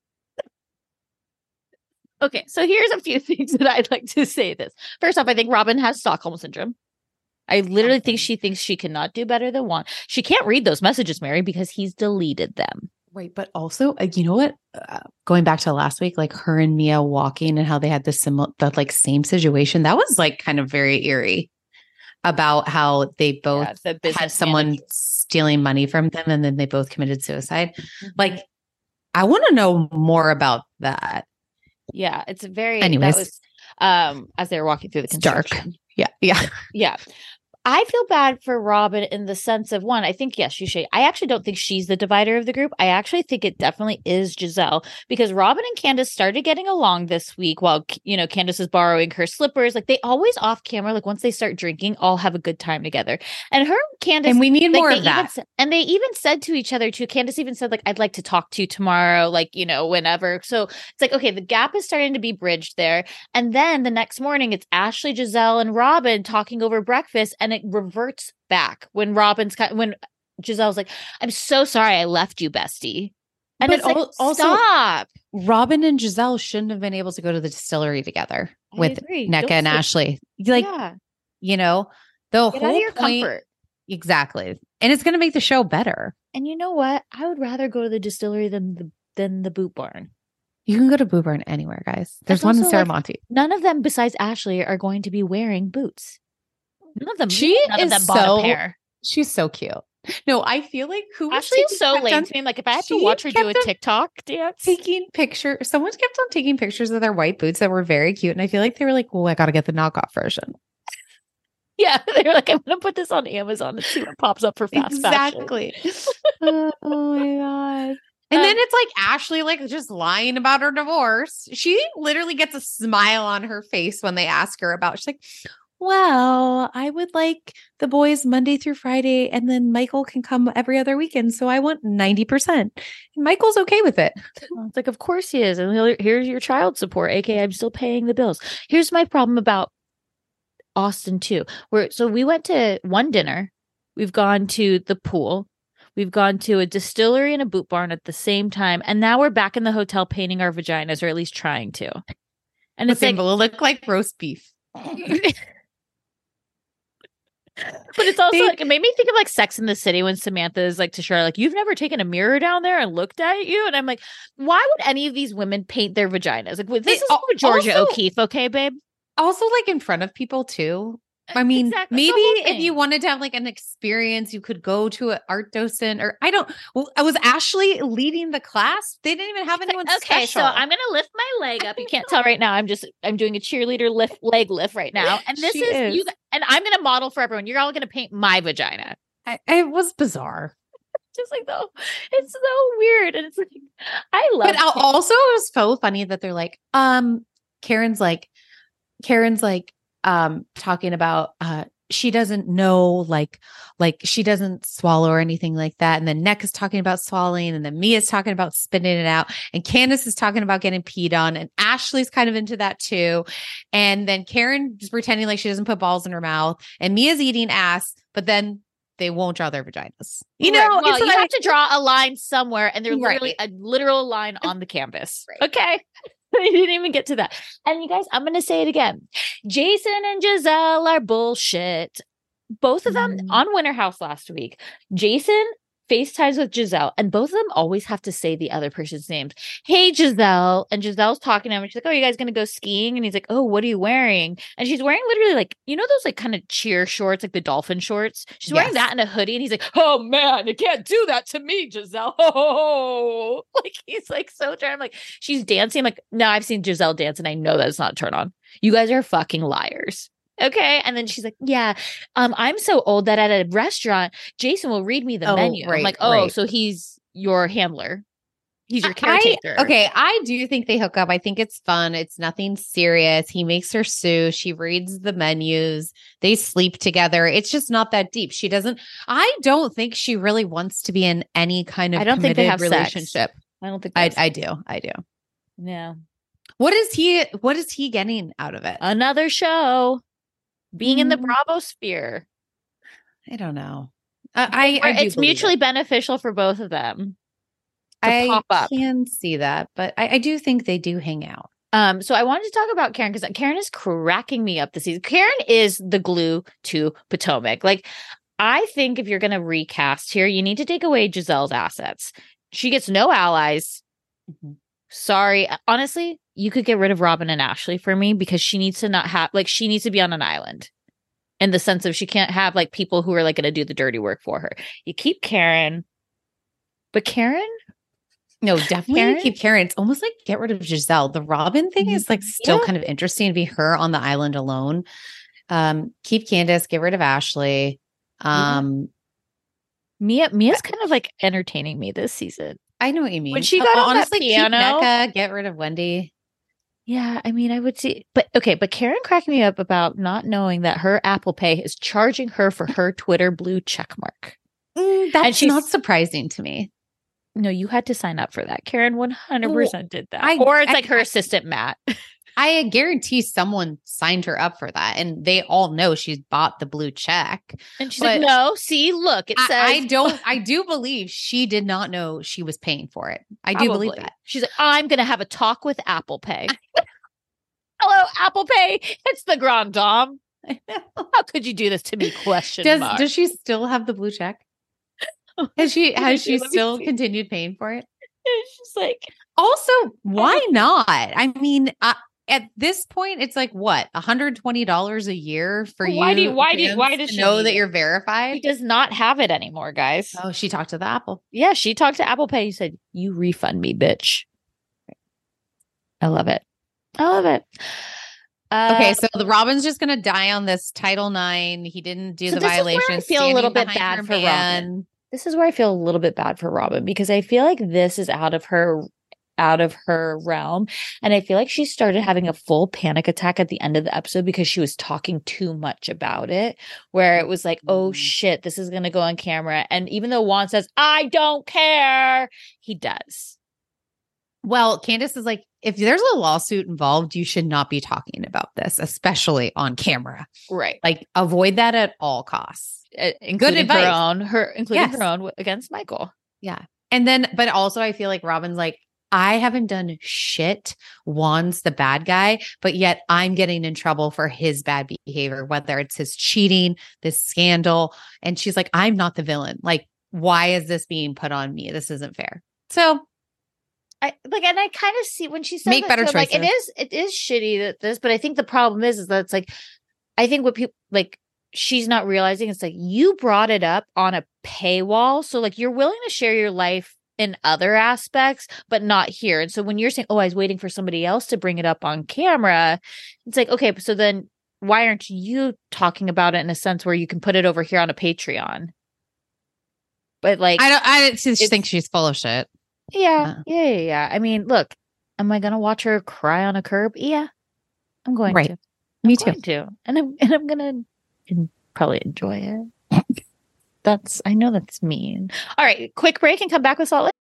Okay, so here's a few things that I'd like to say this. First off, I think Robin has Stockholm Syndrome. I literally think she thinks she cannot do better than Juan. She can't read those messages, Mary, because he's deleted them. Right. But also, you know what? Going back to last week, like her and Mia walking and how they had the same situation. That was kind of very eerie about how they both had someone stealing money from them, and then they both committed suicide. Mm-hmm. I want to know more about that. Yeah. It's very, anyways, that was, as they were walking through the construction. Dark. Yeah. Yeah. I feel bad for Robin in the sense of, one, I think, yes, she's shady. I actually don't think she's the divider of the group. I actually think it definitely is Giselle, because Robin and Candace started getting along this week while, Candace is borrowing her slippers. Like, they always off camera, once they start drinking, all have a good time together. And her and Candace. And we need more of that. And they even said to each other, too, Candace even said, I'd like to talk to you tomorrow, whenever. So it's okay, the gap is starting to be bridged there. And then the next morning, it's Ashley, Giselle, and Robin talking over breakfast, and it reverts back when Giselle's like, "I'm so sorry I left you, bestie." And but it's also, stop. Robin and Giselle shouldn't have been able to go to the distillery together with Nneka and Ashley. The Get whole out of your point. Comfort. Exactly. And it's going to make the show better. And you know what? I would rather go to the distillery than the Boot Barn. You can go to Boot Barn anywhere, guys. There's one in Serramonte. None of them besides Ashley are going to be wearing boots. None of them. None of them bought a pair. She's so cute. No, I feel like Ashley is so lame to me. If I have to watch her do a TikTok dance, taking pictures. Someone kept on taking pictures of their white boots that were very cute, and I feel like they were like, "Well, I got to get the knockoff version." Yeah, they were like, "I'm going to put this on Amazon and see what pops up for fast fashion." Exactly. Oh my God. And then it's Ashley, just lying about her divorce. She literally gets a smile on her face when they ask her about. She's like, "Well, I would like the boys Monday through Friday, and then Michael can come every other weekend. So I want 90%. And Michael's okay with it." It's of course he is. And here's your child support, aka I'm still paying the bills. Here's my problem about Austin too. So we went to one dinner. We've gone to the pool. We've gone to a distillery and a boot barn at the same time. And now we're back in the hotel painting our vaginas, or at least trying to. And it's like, will look like roast beef. But it's also like, it made me think of like Sex in the City when Samantha is like to Charlotte, like, you've never taken a mirror down there and looked at you. And I'm like, why would any of these women paint their vaginas? Like, this is for Georgia O'Keeffe, okay, babe? Also, like in front of people too. I mean, Exactly. maybe if you wanted to have like an experience, you could go to an art docent or I was Ashley leading the class. They didn't even have anyone Okay, special. so I'm going to lift my leg up. You can't tell right now. I'm doing a cheerleader leg lift right now. And this is you, and I'm going to model for everyone. You're all going to paint my vagina. It was bizarre. Just like, though, it's so weird. And it's like, I love it. But also, it was so funny that they're like, Karen's like, talking about she doesn't know like she doesn't swallow or anything like that, and then Nick is talking about swallowing, and then Mia's talking about spitting it out, and Candace is talking about getting peed on, and Ashley's kind of into that too, and then Karen is pretending like she doesn't put balls in her mouth, and Mia's eating ass, but then they won't draw their vaginas. You know, right. Well, you have to draw a line somewhere, and there's literally right. a literal line on the canvas. Right. Okay. I didn't even get to that. And you guys, I'm going to say it again. Jason and Giselle are bullshit. Both of them on Winter House last week. Jason FaceTimes with Giselle, and both of them always have to say the other person's names. Hey, Giselle. And Giselle's talking to him, and she's like, oh, you guys going to go skiing? And he's like, oh, what are you wearing? And she's wearing literally like, you know, those like kind of cheer shorts, like the dolphin shorts. She's wearing that and a hoodie. And he's like, oh, man, you can't do that to me, Giselle. Oh, like he's like so trying. I'm like, she's dancing. I'm like, no, I've seen Giselle dance, and I know that it's not a turn on. You guys are fucking liars. Okay. And then she's like, yeah, I'm so old that at a restaurant, Jason will read me the menu. Right, I'm like, oh, so he's your handler. He's your caretaker. I do think they hook up. I think it's fun. It's nothing serious. He makes her sous. She reads the menus. They sleep together. It's just not that deep. I don't think she really wants to be in any kind of I don't think they have relationship. Sex. I don't think I do. Yeah. What is he getting out of it? Another show. Being in the Bravo sphere. I don't know. It's mutually beneficial for both of them. I can see that, but I do think they do hang out. So I wanted to talk about Karen because Karen is cracking me up this season. Karen is the glue to Potomac. Like, I think if you're going to recast here, you need to take away Giselle's assets. She gets no allies. Sorry. Honestly, you could get rid of Robin and Ashley for me because she needs to not have, like, she needs to be on an island in the sense of she can't have like people who are like going to do the dirty work for her. You keep Karen, but Karen? No, definitely keep Karen. It's almost like get rid of Giselle. The Robin thing is like still kind of interesting to be her on the island alone. Keep Candace, get rid of Ashley. Mia's kind of like entertaining me this season. I know what you mean. When she got on honestly, that piano, keep Nneka, get rid of Wendy. Yeah, I mean, I would see, but Karen cracked me up about not knowing that her Apple Pay is charging her for her Twitter blue check mark. That's not surprising to me. No, you had to sign up for that. Karen 100% did that. Or it's like her assistant, Matt. I guarantee someone signed her up for that, and they all know she's bought the blue check. And she's like, no, see, look, it says. I do believe she did not know she was paying for it. I do believe that. She's like, I'm going to have a talk with Apple Pay. Hello, Apple Pay. It's the Grand Dame. How could you do this to me? Does she still have the blue check? Has she still continued paying for it? She's like, also, why not? I mean, at this point, it's like what, $120 a year for you? Why does she know that you're verified? She does not have it anymore, guys. Oh, she talked to the Apple. Yeah, she talked to Apple Pay. She said, "You refund me, bitch." I love it. Okay, so the Robin's just gonna die on this Title IX. He didn't do the violation. I feel a little bit bad for Robin. This is where I feel a little bit bad for Robin because I feel like this is out of her realm. And I feel like she started having a full panic attack at the end of the episode because she was talking too much about it, where it was like, oh shit, this is going to go on camera. And even though Juan says, I don't care, he does. Well, Candace is like, if there's a lawsuit involved, you should not be talking about this, especially on camera. Right. Like, avoid that at all costs. including advice. including her own against Michael. Yeah. And then, but also I feel like Robin's like, I haven't done shit. Juan's the bad guy, but yet I'm getting in trouble for his bad behavior, whether it's his cheating, this scandal. And she's like, I'm not the villain. Like, why is this being put on me? This isn't fair. So I kind of see when she says make better choices. Like, it is shitty that this, but I think the problem is that it's like, I think what people like, she's not realizing it's like you brought it up on a paywall. So like you're willing to share your life in other aspects, but not here. And so when you're saying, oh, I was waiting for somebody else to bring it up on camera, it's like, okay, so then why aren't you talking about it in a sense where you can put it over here on a Patreon? But like, I just think she's full of shit. Yeah. I mean, look, am I going to watch her cry on a curb? Yeah, I'm going to. Me too. And I'm going to probably enjoy it. I know that's mean. All right, quick break and come back with Salt Lake.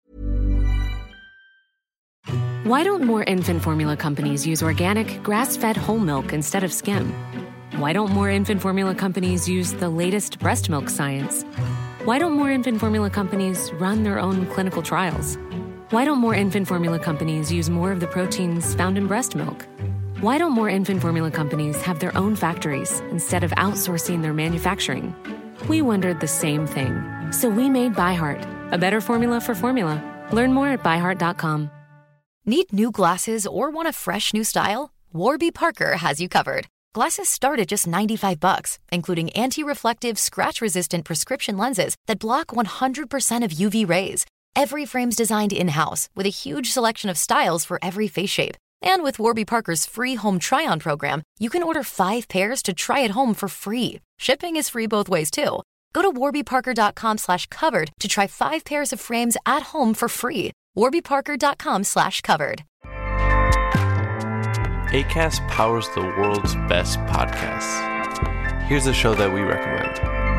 Why don't more infant formula companies use organic, grass-fed whole milk instead of skim? Why don't more infant formula companies use the latest breast milk science? Why don't more infant formula companies run their own clinical trials? Why don't more infant formula companies use more of the proteins found in breast milk? Why don't more infant formula companies have their own factories instead of outsourcing their manufacturing? We wondered the same thing. So we made ByHeart, a better formula for formula. Learn more at byheart.com. Need new glasses or want a fresh new style? Warby Parker has you covered. Glasses start at just $95, including anti-reflective, scratch-resistant prescription lenses that block 100% of UV rays. Every frame's designed in-house with a huge selection of styles for every face shape. And with Warby Parker's free home try-on program, you can order 5 pairs to try at home for free. Shipping is free both ways, too. Go to warbyparker.com/covered to try 5 pairs of frames at home for free. warbyparker.com/covered. Acast powers the world's best podcasts. Here's a show that we recommend.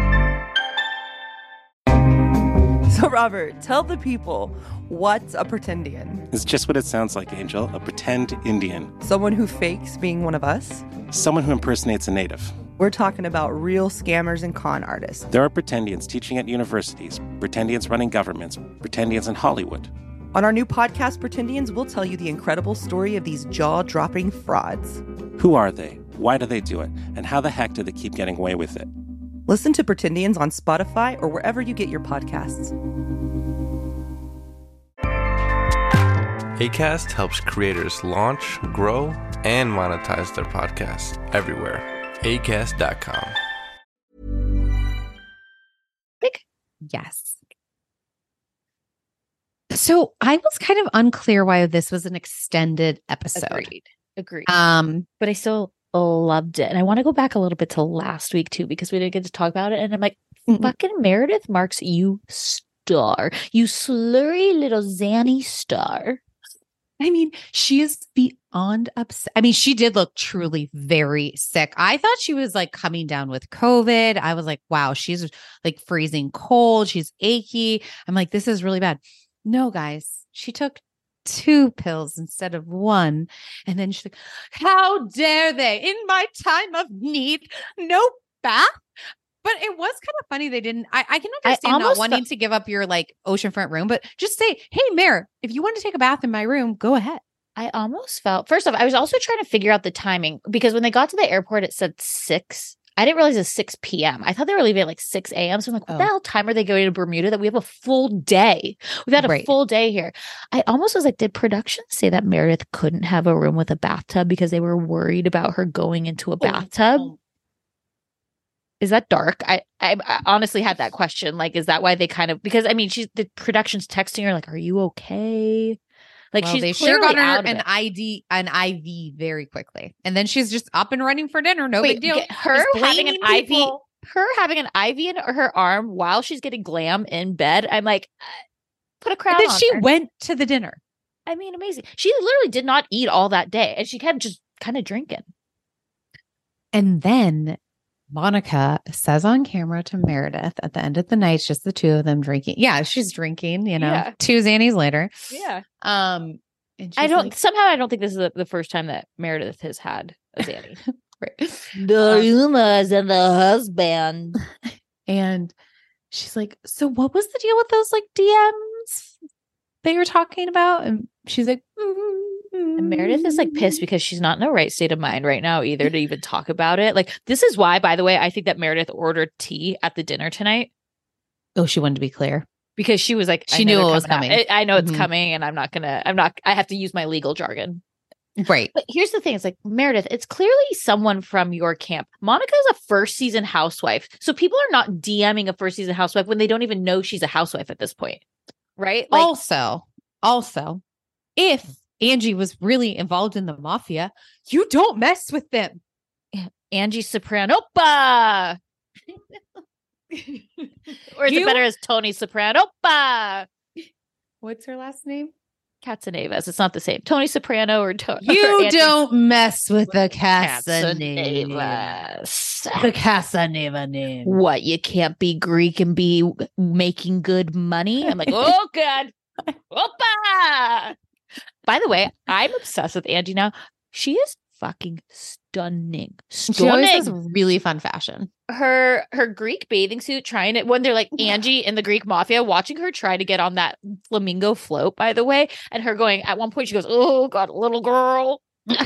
So, Robert, tell the people, what's a pretendian? It's just what it sounds like, Angel. A pretend Indian. Someone who fakes being one of us? Someone who impersonates a native. We're talking about real scammers and con artists. There are pretendians teaching at universities, pretendians running governments, pretendians in Hollywood. On our new podcast, Pretendians, we'll tell you the incredible story of these jaw-dropping frauds. Who are they? Why do they do it? And how the heck do they keep getting away with it? Listen to Pretendians on Spotify or wherever you get your podcasts. Acast helps creators launch, grow, and monetize their podcasts everywhere. Acast.com. Yes. So I was kind of unclear why this was an extended episode. Agreed. But I still loved it. And I want to go back a little bit to last week too, because we didn't get to talk about it. And I'm like, fucking Meredith Marks, you star. You slurry little Zanny star. I mean, she is beyond upset. I mean, she did look truly very sick. I thought she was like coming down with COVID. I was like, wow, she's like freezing cold. She's achy. I'm like, this is really bad. No, guys, she took 2 pills instead of 1. And then she's like, how dare they in my time of need? No bath. But it was kind of funny. They didn't, I can understand not wanting to give up your like oceanfront room, but just say, hey, Mayor, if you want to take a bath in my room, go ahead. I almost felt, first off, I was also trying to figure out the timing because when they got to the airport, it said 6. I didn't realize it was 6 p.m. I thought they were leaving at like 6 a.m. So I'm like, what the hell time are they going to Bermuda that we have a full day? We've had a full day here. I almost was like, did production say that Meredith couldn't have a room with a bathtub because they were worried about her going into a bathtub? Is that dark? I honestly had that question. Like, is that why they kind of, because I mean, the production's texting her like, are you okay? Like, well, they sure got her an IV very quickly. And then she's just up and running for dinner. No big deal. Her having an IV in her arm while she's getting glam in bed. I'm like, put a crown on her. Then she went to the dinner. I mean, amazing. She literally did not eat all that day. And she kept just kind of drinking. And then Monica says on camera to Meredith at the end of the night, it's just the 2 of them drinking. Yeah, she's drinking, 2 Xannies later. Yeah. And I don't think this is the first time that Meredith has had a Xanny. Right. The rumors and the husband. And she's like, so what was the deal with those like DMs they were talking about? And she's like, And Meredith is like pissed because she's not in the right state of mind right now either to even talk about it. Like, this is why, by the way, I think that Meredith ordered tea at the dinner tonight. Oh, she wanted to be clear. Because she was like, she knew it was coming. I know it's coming, and I have to use my legal jargon. Right. But here's the thing. It's like, Meredith, it's clearly someone from your camp. Monica's a first season housewife. So people are not DMing a first season housewife when they don't even know she's a housewife at this point. Right. Like, also, if Angie was really involved in the mafia, you don't mess with them. Angie Sopranopa. Or is it better as Tony Sopranopa? What's her last name? Casanovas. It's not the same. Tony Soprano or Tony. You don't mess with the Casanova. The Casanova name. What? You can't be Greek and be making good money? I'm like, oh, God. Opa! By the way, I'm obsessed with Angie now. She is fucking stunning. She always has really fun fashion. Her Greek bathing suit, trying it when they're like Angie in the Greek mafia, watching her try to get on that flamingo float, by the way, and her going at one point, she goes, oh God, little girl.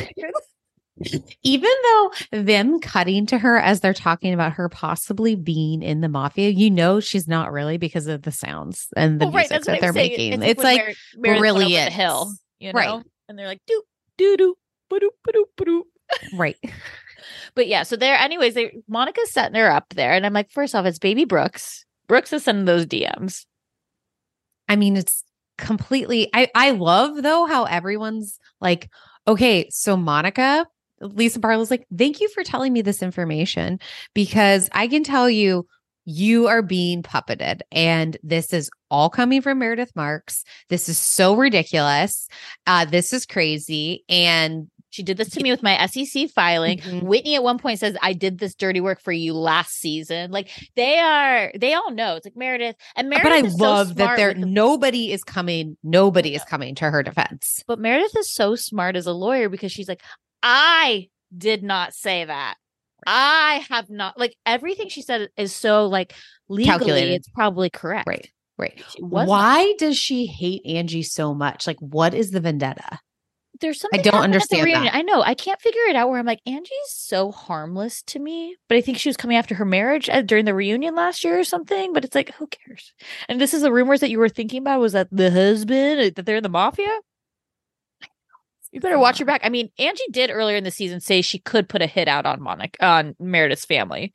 Even though them cutting to her as they're talking about her possibly being in the mafia, you know she's not really because of the sounds and the music that they're making. It's like brilliant. The hill, you know? Right. And they're like, doo doo doo ba-doo, ba-doo, ba-doo. Right. But yeah, so there, anyways, Monica's setting her up there. And I'm like, first off, it's baby Brooks. Brooks is sending those DMs. I mean, it's completely, I love though how everyone's like, okay, so Monica, Lisa Barlow's like, thank you for telling me this information because I can tell you, you are being puppeted and this is all coming from Meredith Marks. This is so ridiculous. This is crazy. And she did this to me with my SEC filing. Mm-hmm. Whitney at one point says, I did this dirty work for you last season. Like they all know. It's like Meredith. And Meredith, but I love that nobody is coming to her defense. But Meredith is so smart as a lawyer because she's like, I did not say that. I have not, like everything she said is so like legally, calculated. It's probably correct. Right. Why does she hate Angie so much? Like, what is the vendetta? There's something I don't understand that. I know. I can't figure it out where I'm like, Angie's so harmless to me, but I think she was coming after her marriage during the reunion last year or something, but it's like, who cares? And this is the rumors that you were thinking about was that the husband, that they're in the mafia? You better watch your back. I mean, Angie did earlier in the season say she could put a hit out on Meredith's family.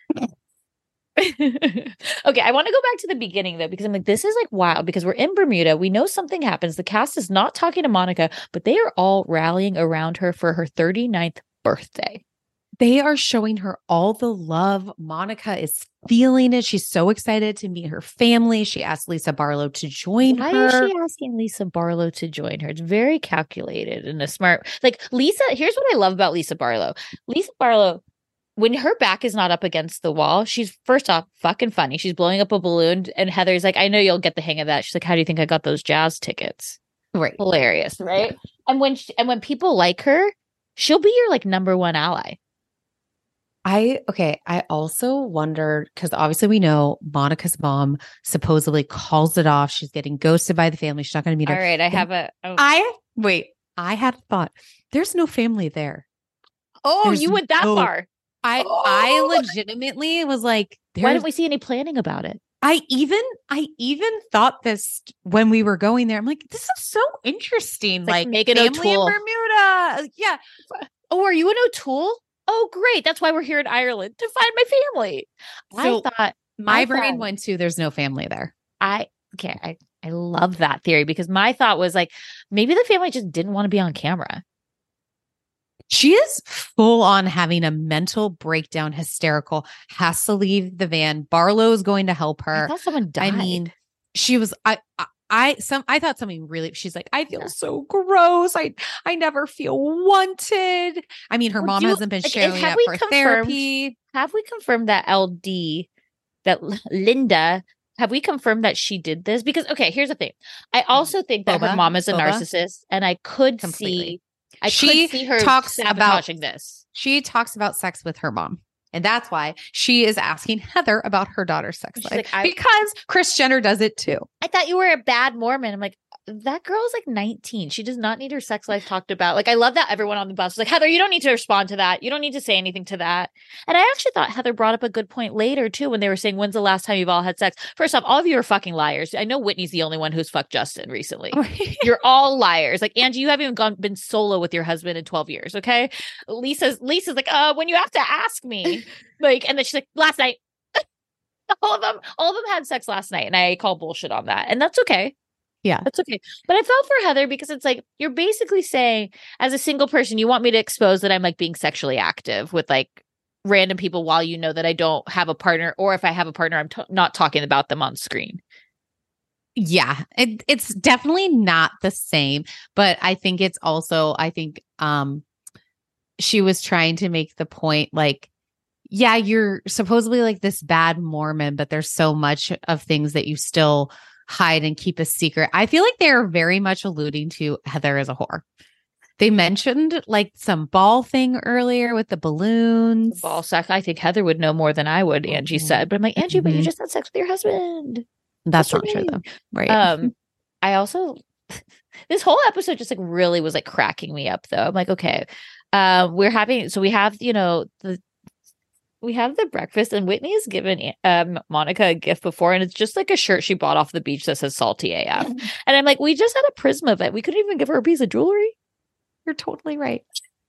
Okay, I want to go back to the beginning though, because I'm like, this is like wild because we're in Bermuda. We know something happens. The cast is not talking to Monica, but they are all rallying around her for her 39th birthday. They are showing her all the love. Monica is feeling it. She's so excited to meet her family. She asked Lisa Barlow to join her. Why is she asking Lisa Barlow to join her? It's very calculated and a smart, like Lisa. Here's what I love about Lisa Barlow. Lisa Barlow, when her back is not up against the wall, she's first off fucking funny. She's blowing up a balloon and Heather's like, I know you'll get the hang of that. She's like, how do you think I got those jazz tickets? Right. Hilarious. Right. And when people like her, she'll be your like number one ally. I also wondered, because obviously we know Monica's mom supposedly calls it off. She's getting ghosted by the family. She's not going to meet her. All right. I had a thought. There's no family there. Oh, you went that far. I legitimately was like, why didn't we see any planning about it? I even thought this when we were going there. I'm like, this is so interesting. Like Megan family O'Toole in Bermuda. Yeah. Oh, are you an O'Toole? Oh, great. That's why we're here in Ireland, to find my family. So my brain went to, there's no family there. I love that theory because my thought was like, maybe the family just didn't want to be on camera. She is full on having a mental breakdown, hysterical, has to leave the van. Barlow is going to help her. I thought someone died. I mean, she was, I thought something really, she's like, I feel so gross. I never feel wanted. I mean, her mom hasn't been showing up for therapy. Have we confirmed that that Linda, have we confirmed that she did this? Because, okay, here's the thing. I also think that her mom is a narcissist and I could see her sabotaging this. She talks about sex with her mom. And that's why she is asking Heather about her daughter's sex life. Like, because Kris Jenner does it too. I thought you were a bad Mormon. I'm like, that girl's like 19. She does not need her sex life talked about. Like, I love that everyone on the bus was like, Heather, you don't need to respond to that. You don't need to say anything to that. And I actually thought Heather brought up a good point later too, when they were saying, when's the last time you've all had sex? First off, all of you are fucking liars. I know Whitney's the only one who's fucked Justin recently. You're all liars. Like, Angie, you haven't even been solo with your husband in 12 years. Okay. Lisa's like, when you have to ask me, like, and then she's like, last night. all of them had sex last night. And I call bullshit on that. And that's okay. Yeah, that's okay. But I felt for Heather because it's like, you're basically saying, as a single person, you want me to expose that I'm like being sexually active with like random people while you know that I don't have a partner, or if I have a partner, I'm not talking about them on screen. Yeah, it's definitely not the same. But I think it's also, she was trying to make the point like, yeah, you're supposedly like this bad Mormon, but there's so much of things that you still hide and keep a secret. I feel like they're very much alluding to Heather as a whore. They mentioned like some ball thing earlier with the balloons. The ball sex. I think Heather would know more than I would, Angie said. But I'm like, Angie, but you just had sex with your husband. That's not true though. Right. I also, this whole episode just like really was like cracking me up though. I'm like, okay, we have, you know, we have the breakfast, and Whitney has given Monica a gift before, and it's just like a shirt she bought off the beach that says salty AF. And I'm like, we just had a Prisma event. We couldn't even give her a piece of jewelry. You're totally right.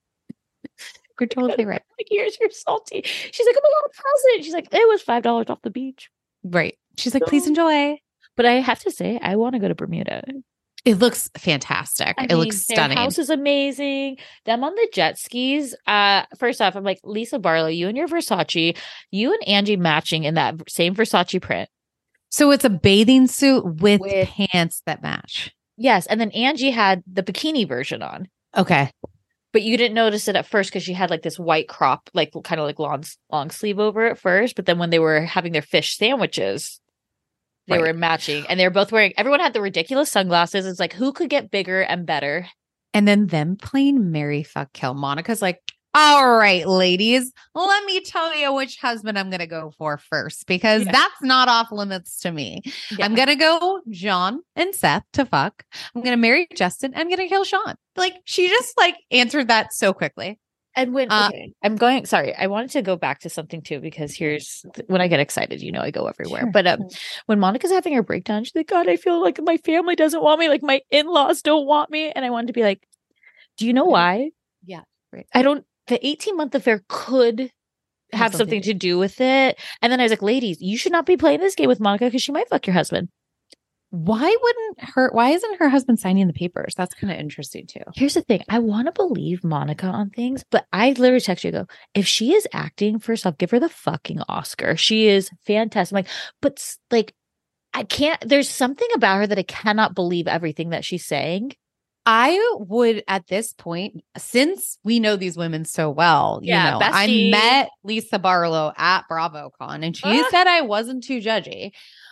You're totally right. Like, here's your salty. She's like, I'm a little present. She's like, it was $5 off the beach. Right. She's like, please enjoy. But I have to say, I want to go to Bermuda. It looks fantastic. It looks stunning. Their house is amazing. Them on the jet skis. First off, I'm like, Lisa Barlow, you and your Versace, you and Angie matching in that same Versace print. So it's a bathing suit with pants that match. Yes. And then Angie had the bikini version on. Okay. But you didn't notice it at first because she had like this white crop, like kind of like long sleeve over it first. But then when they were having their fish sandwiches, they were matching, and they were both wearing, everyone had the ridiculous sunglasses. It's like, who could get bigger and better? And then them playing Marry, Fuck, Kill. Monica's like, all right, ladies, let me tell you which husband I'm going to go for first, because that's not off limits to me. Yeah. I'm going to go John and Seth to fuck. I'm going to marry Justin. I'm going to kill Sean. Like, she just like answered that so quickly. And when I wanted to go back to something too, because here's when I get excited, you know, I go everywhere. Sure. But when Monica's having her breakdown, she's like, God, I feel like my family doesn't want me. Like my in-laws don't want me. And I wanted to be like, do you know why? Yeah. Right. The 18-month affair could have something to do with it. And then I was like, ladies, you should not be playing this game with Monica because she might fuck your husband. Why isn't her husband signing the papers? That's kind of interesting too. Here's the thing. I want to believe Monica on things, but I literally text you, go, if she is acting, first off, give her the fucking Oscar. She is fantastic. I'm like, but like, I can't, there's something about her that I cannot believe everything that she's saying. I would at this point, since we know these women so well, you know, bestie. I met Lisa Barlow at BravoCon and she said I wasn't too judgy.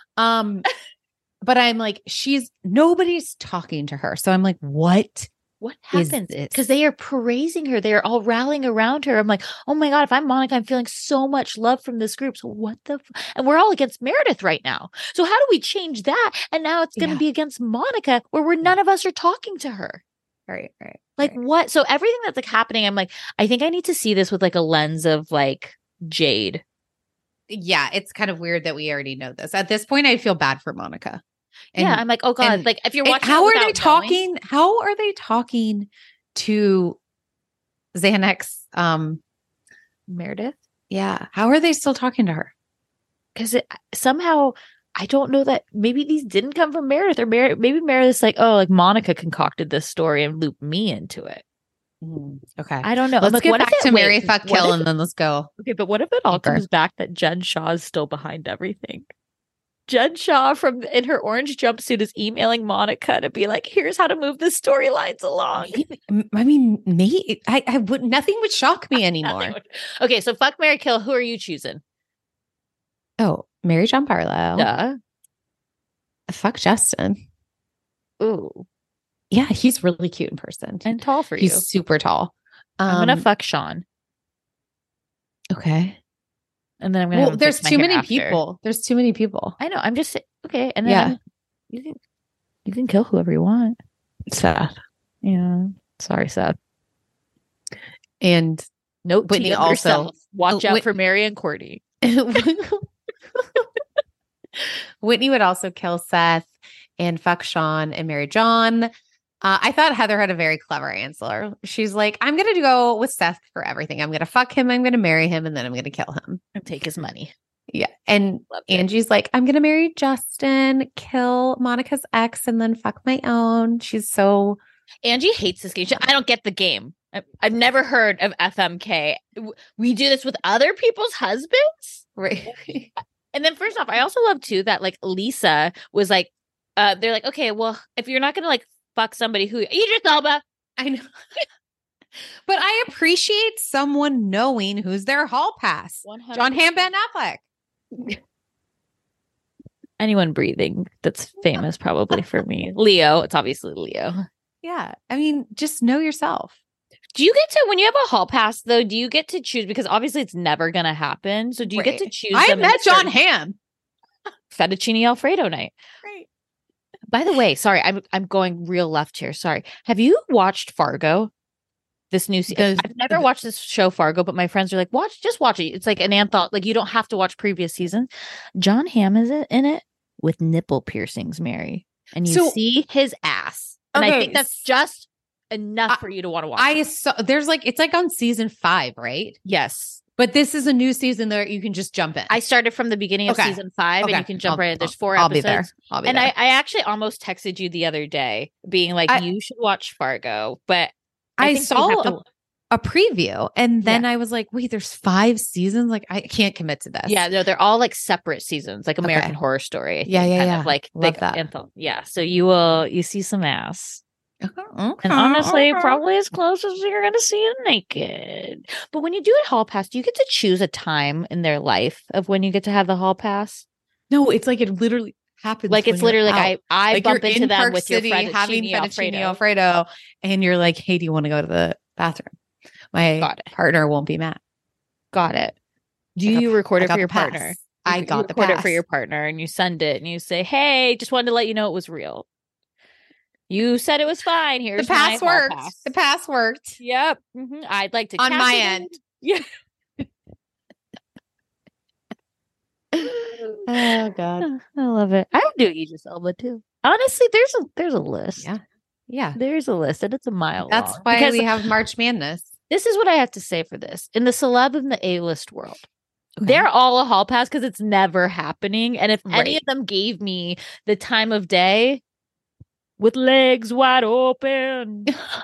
But I'm like, nobody's talking to her. So I'm like, what happens? Because they are praising her. They are all rallying around her. I'm like, oh my God, if I'm Monica, I'm feeling so much love from this group. So what and we're all against Meredith right now. So how do we change that? And now it's going to be against Monica where none of us are talking to her. Right. Like what? So everything that's like happening, I'm like, I think I need to see this with like a lens of like Jade. Yeah, it's kind of weird that we already know this. At this point, I feel bad for Monica. And, I'm like, oh God, like if you're watching, how are they talking? How are they talking to Xanax? Meredith? Yeah. How are they still talking to her? Because somehow I don't know that maybe these didn't come from Meredith, or maybe Meredith's like, oh, like Monica concocted this story and looped me into it. Okay. I don't know. Let's get back to Marry, Fuck, Kill, and then let's go. Okay, but what if it all comes back that Jen Shah is still behind everything? Jen Shah in her orange jumpsuit is emailing Monica to be like, here's how to move the storylines along. I mean, I would, nothing would shock me anymore. Okay, so fuck, marry, kill. Who are you choosing? Oh, marry John Barlow. Yeah. Fuck Justin. Ooh. Yeah, he's really cute in person. And tall for you. He's super tall. I'm going to fuck Sean. Okay. And then I'm going to have there's my too hair many after. people. There's too many people. I know. I'm just okay. And then you can kill whoever you want. Seth. Yeah. Sorry, Seth. And note Whitney to also yourself, watch out for Mary and Courtney. Whitney would also kill Seth and fuck Sean and marry John. I thought Heather had a very clever answer. She's like, I'm going to go with Seth for everything. I'm going to fuck him. I'm going to marry him. And then I'm going to kill him. And take his money. Yeah. And Angie's like, I'm going to marry Justin, kill Monica's ex, and then fuck my own. She's so... Angie hates this game. I don't get the game. I've never heard of FMK. We do this with other people's husbands? Right. And then first off, I also love too that like Lisa was like, they're like, okay, well, if you're not going to like fuck somebody who Idris Elba. I know. But I appreciate someone knowing who's their hall pass. 100%. John Hamm, Ben Affleck. Anyone breathing that's famous probably for me. Leo. It's obviously Leo. Yeah. I mean, just know yourself. Do you get to, when you have a hall pass though, do you get to choose? Because obviously it's never going to happen. So do you get to choose? I met John Hamm. Fettuccine Alfredo night. Great. By the way, sorry, I'm going real left here. Sorry. Have you watched Fargo? This new season. I've never watched this show Fargo, but my friends are like, just watch it. It's like an anthology. Like you don't have to watch previous seasons. John Hamm is in it with nipple piercings, Mary. And you see his ass. And I think that's just enough for you to want to watch. There's like, it's like on season 5, right? Yes. But this is a new season there. You can just jump in. I started from the beginning of season 5 and you can jump right in. There's 4 I'll episodes. Be there. I'll be and there. I actually almost texted you the other day being like, you should watch Fargo. But I saw a preview and then I was like, wait, there's 5 seasons? Like, I can't commit to this. Yeah, no, they're all like separate seasons, like American Horror Story. I think, yeah. Of like love that. Yeah, so you see some ass. And honestly, probably as close as you're going to see it naked. But when you do a hall pass, do you get to choose a time in their life of when you get to have the hall pass? No, it's like it literally happens. Like it's literally like I like bump into them Park with City your having fettuccine Alfredo, and you're like, hey, do you want to go to the bathroom? My partner won't be mad. Got it. Do you record it for your partner? I got the pass. Record it for your partner and you send it and you say, hey, just wanted to let you know it was real. You said it was fine. Here's the pass my worked. Pass. The pass worked. Yep. Mm-hmm. I'd like to on my end. Yeah. Oh God, I love it. I would do Idris Elba too. Honestly, there's a list. Yeah. There's a list, and it's a mile. That's long. why Because we have March Madness. This is what I have to say for this. In the celeb and the A-list world, they're all a hall pass because it's never happening. And if any of them gave me the time of day with legs wide open.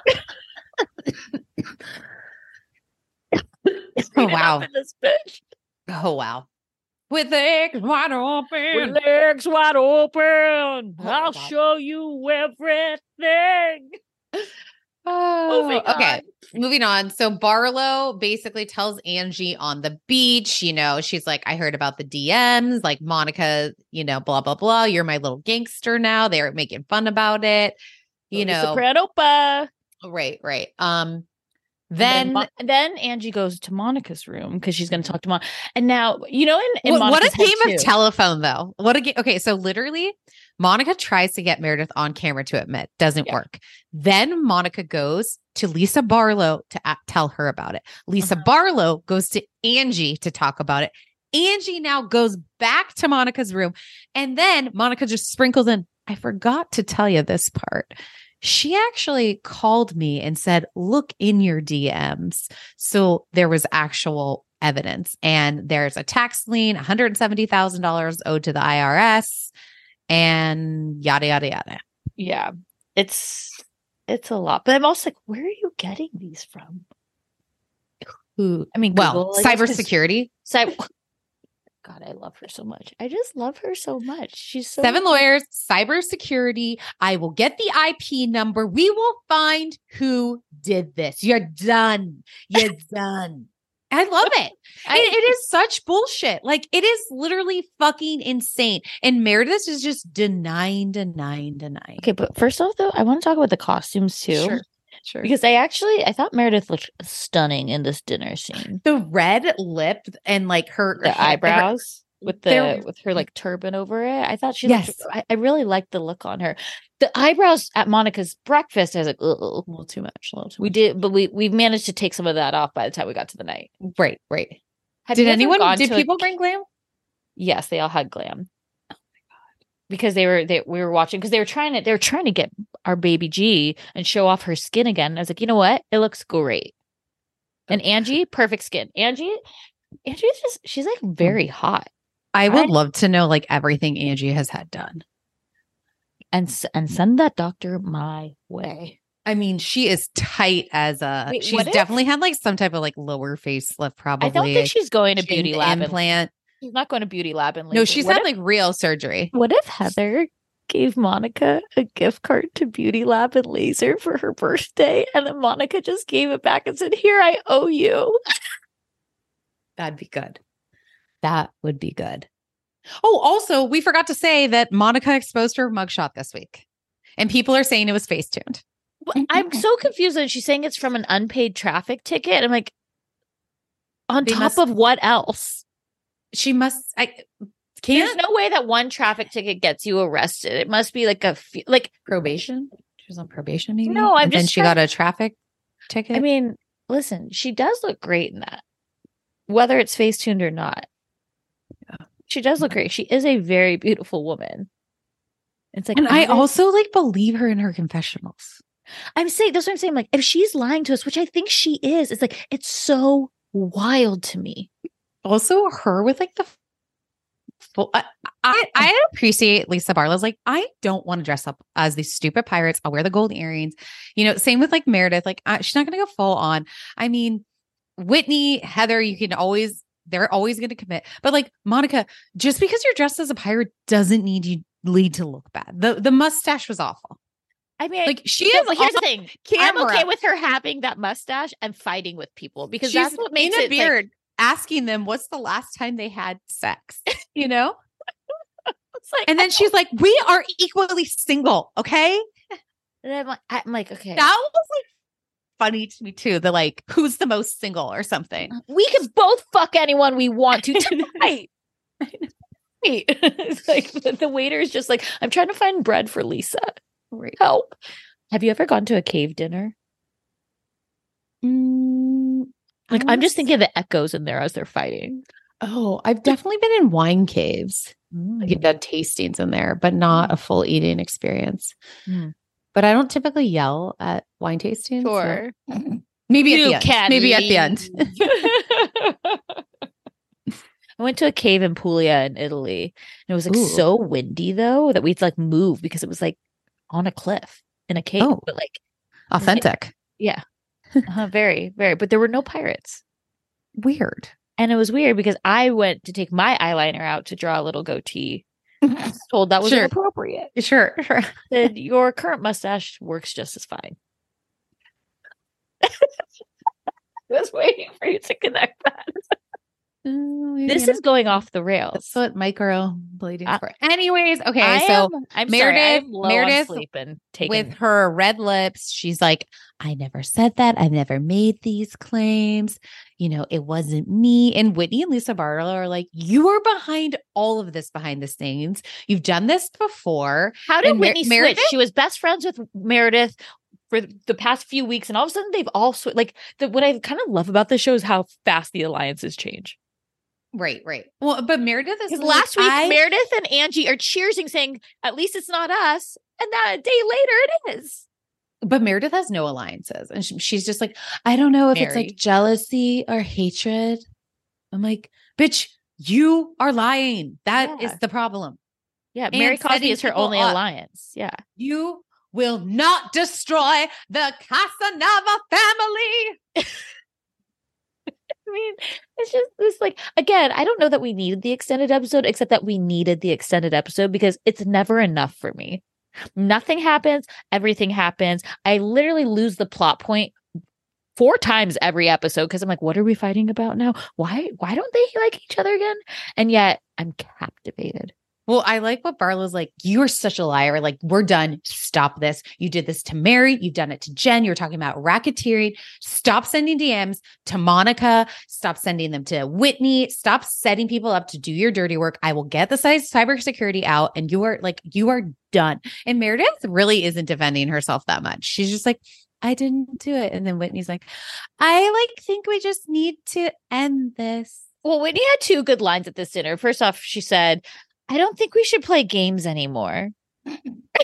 Oh wow. This bitch. Oh wow. With legs wide open. With legs wide open. I'll show you everything. Oh, okay. Moving on. So Barlow basically tells Angie on the beach, you know, she's like, I heard about the DMs, like Monica, you know, blah, blah, blah. You're my little gangster now. They're making fun about it. You know. Sopranopa. Right. Then Angie goes to Monica's room because she's going to talk to Monica. And now, you know, in what a game of telephone, though. What a game. Okay, so literally, Monica tries to get Meredith on camera to admit. Doesn't work. Then Monica goes to Lisa Barlow to tell her about it. Lisa Barlow goes to Angie to talk about it. Angie now goes back to Monica's room. And then Monica just sprinkles in, I forgot to tell you this part. She actually called me and said, look in your DMs. So there was actual evidence and there's a tax lien, $170,000 owed to the IRS and yada, yada, yada. Yeah, it's a lot. But I'm also like, where are you getting these from? Who? I mean, Google, cybersecurity. God, I love her so much. I just love her so much. She's so 7 lawyers, cybersecurity. I will get the IP number. We will find who did this. You're done. You're done. I love it. It is such bullshit. Like, it is literally fucking insane. And Meredith is just denying. Okay, but first off, though, I want to talk about the costumes too. Sure. Sure. Because I thought Meredith looked stunning in this dinner scene. The red lip and like her eyebrows with her like turban over it. I thought she looked, I really liked the look on her. The eyebrows at Monica's breakfast, I was like, a little too much. We did, but we managed to take some of that off by the time we got to the night. Right. Did people bring glam? Yes, they all had glam. Oh my god! Because we were watching because they were trying to get our baby G and show off her skin again. And I was like, you know what? It looks great. And Angie, perfect skin. Angie's just she's like very hot. I would love to know like everything Angie has had done. And send that doctor my way. I mean, she is tight as she's definitely had like some type of like lower facelift probably. I don't think she's going to beauty lab implant. She's not going to beauty lab and no, she's had like real surgery. What if Heather gave Monica a gift card to Beauty Lab and laser for her birthday, and then Monica just gave it back and said, "Here, I owe you." That'd be good. That would be good. Oh, also, we forgot to say that Monica exposed her mugshot this week, and people are saying it was Facetuned. I'm so confused. And she's saying it's from an unpaid traffic ticket. I'm like, of what else? She must. There's no way that one traffic ticket gets you arrested. It must be like probation. She was on probation, maybe. No, then she got a traffic ticket. I mean, listen, she does look great in that, whether it's Facetuned or not. Yeah. She does look great. She is a very beautiful woman. It's like, and I also like believe her in her confessionals. I'm saying that's what I'm saying. Like, if she's lying to us, which I think she is, it's like it's so wild to me. Also, her with like the full. I appreciate Lisa Barlow's like, I don't want to dress up as these stupid pirates. I'll wear the gold earrings. You know, same with like Meredith. Like, she's not going to go full on. I mean, Whitney, Heather, they're always going to commit. But like Monica, just because you're dressed as a pirate doesn't lead to look bad. The mustache was awful. I mean, like she is. But here's the thing: I'm okay with her having that mustache and fighting with people because that's what makes it. Beard, asking them what's the last time they had sex. You know, it's like, and then she's like, "We are equally single, okay?" And I'm like, okay, that was like funny to me too. The like, who's the most single or something? We can both fuck anyone we want to tonight. It's like the waiter is just like, I'm trying to find bread for Lisa. Right. Help. Have you ever gone to a cave dinner? Like, I'm just thinking of the echoes in there as they're fighting. Oh, I've definitely been in wine caves. Like, you've done tastings in there, but not a full eating experience. But I don't typically yell at wine tastings. Sure. So. Maybe at the end. Maybe at the end. I went to a cave in Puglia in Italy. And it was like so windy though that we'd like move because it was like on a cliff in a cave. But like authentic. Yeah. Very, very. But there were no pirates. Weird. And it was weird because I went to take my eyeliner out to draw a little goatee. I was told that was inappropriate. Sure. Said your current mustache works just as fine. I was waiting for you to connect that. This is going off the rails. That's what microblading for. Anyways, okay. Meredith sleeping, with her red lips, she's like, I never said that. I've never made these claims. You know, it wasn't me. And Whitney and Lisa Barlow are like, you are behind all of this behind the scenes. You've done this before. How did Whitney switch? She was best friends with Meredith for the past few weeks, and all of a sudden they've all like what I kind of love about this show is how fast the alliances change. Right. Well, but Meredith is like, last week, Meredith and Angie are cheersing, saying, at least it's not us. And that a day later it is. But Meredith has no alliances. And she's just like, I don't know if it's like jealousy or hatred. I'm like, bitch, you are lying. That is the problem. Yeah. Mary Cosby is her only alliance. Yeah. You will not destroy the Casanova family. I mean, it's like, again, I don't know that we needed the extended episode, except that we needed the extended episode because it's never enough for me. Nothing happens. Everything happens. I literally lose the plot point 4 times every episode because I'm like, what are we fighting about now? Why don't they like each other again? And yet I'm captivated. Well, I like what Barlow's like, you're such a liar. Like, we're done. Stop this. You did this to Mary. You've done it to Jen. You're talking about racketeering. Stop sending DMs to Monica. Stop sending them to Whitney. Stop setting people up to do your dirty work. I will get the cybersecurity out, and you are done. And Meredith really isn't defending herself that much. She's just like, I didn't do it. And then Whitney's like, I think we just need to end this. Well, Whitney had two good lines at this dinner. First off, she said, I don't think we should play games anymore. But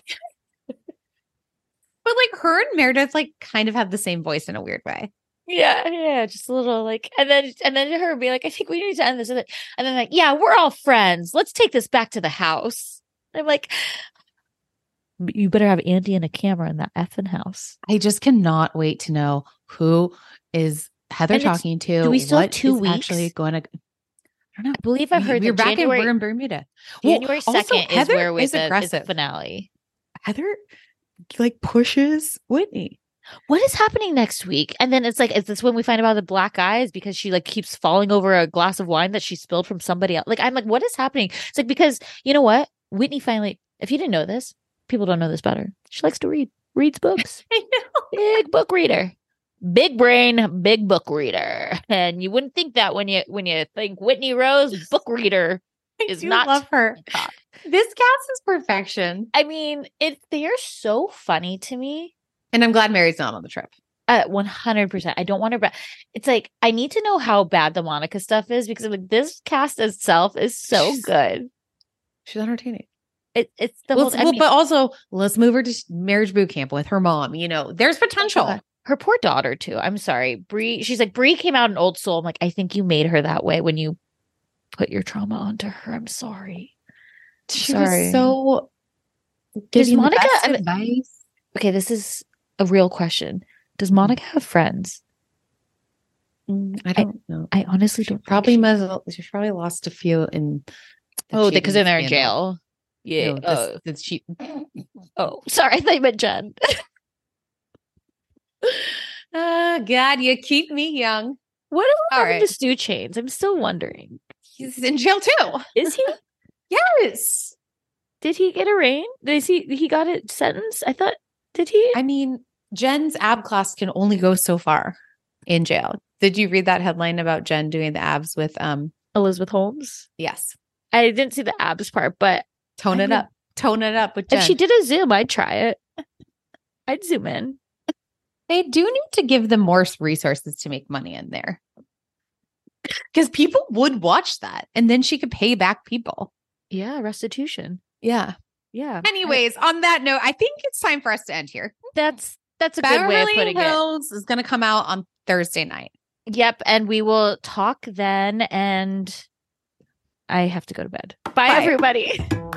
like her and Meredith like kind of have the same voice in a weird way. Yeah, just a little like, and then her be like, I think we need to end this. And then like, yeah, we're all friends. Let's take this back to the house. I'm like, you better have Andy and a camera in that effing house. I just cannot wait to know who is Heather talking to. Do we still have 2 weeks? Actually going to. I don't know. I believe I've heard we're back we're in Bermuda. January 2nd is where is the finale. Heather like pushes Whitney. What is happening next week? And then it's like, is this when we find out the black eyes because she like keeps falling over a glass of wine that she spilled from somebody else? Like, I'm like, what is happening? It's like, because you know what? Whitney finally, if you didn't know this, people don't know this better. She likes to reads books. I know. Big book reader. Big brain, big book reader. And you wouldn't think that when you think Whitney Rose, book reader, is not love her. Top. This cast is perfection. I mean, they are so funny to me. And I'm glad Mary's not on the trip. 100%. I don't want her back. It's like, I need to know how bad the Monica stuff is because like this cast itself is so good. She's entertaining. It's the whole. But also, let's move her to marriage boot camp with her mom. You know, there's potential. Her poor daughter too. I'm sorry, Bree. She's like, Bree came out an old soul. I'm like, I think you made her that way when you put your trauma onto her. I'm sorry. She was so. Does Monica? Advice? Okay, this is a real question. Does Monica have friends? I don't know. I honestly don't. She's probably lost a few in. Because they're in jail. Yeah. No, Oh, sorry. I thought you meant Jen. Oh, God, you keep me young. What happened to Stu Chains? I'm still wondering. He's in jail too. Is he? Yes. Did he get arraigned? He got it sentenced? I thought, did he? I mean, Jen's ab class can only go so far in jail. Did you read that headline about Jen doing the abs with Elizabeth Holmes? Yes. I didn't see the abs part, but tone it up with Jen. If she did a Zoom, I'd try it. I'd zoom in. They do need to give them more resources to make money in there. Because people would watch that and then she could pay back people. Yeah, restitution. Yeah. Anyways, on that note, I think it's time for us to end here. That's a good way of putting Hills is going to come out on Thursday night. Yep, and we will talk then, and I have to go to bed. Bye. Everybody.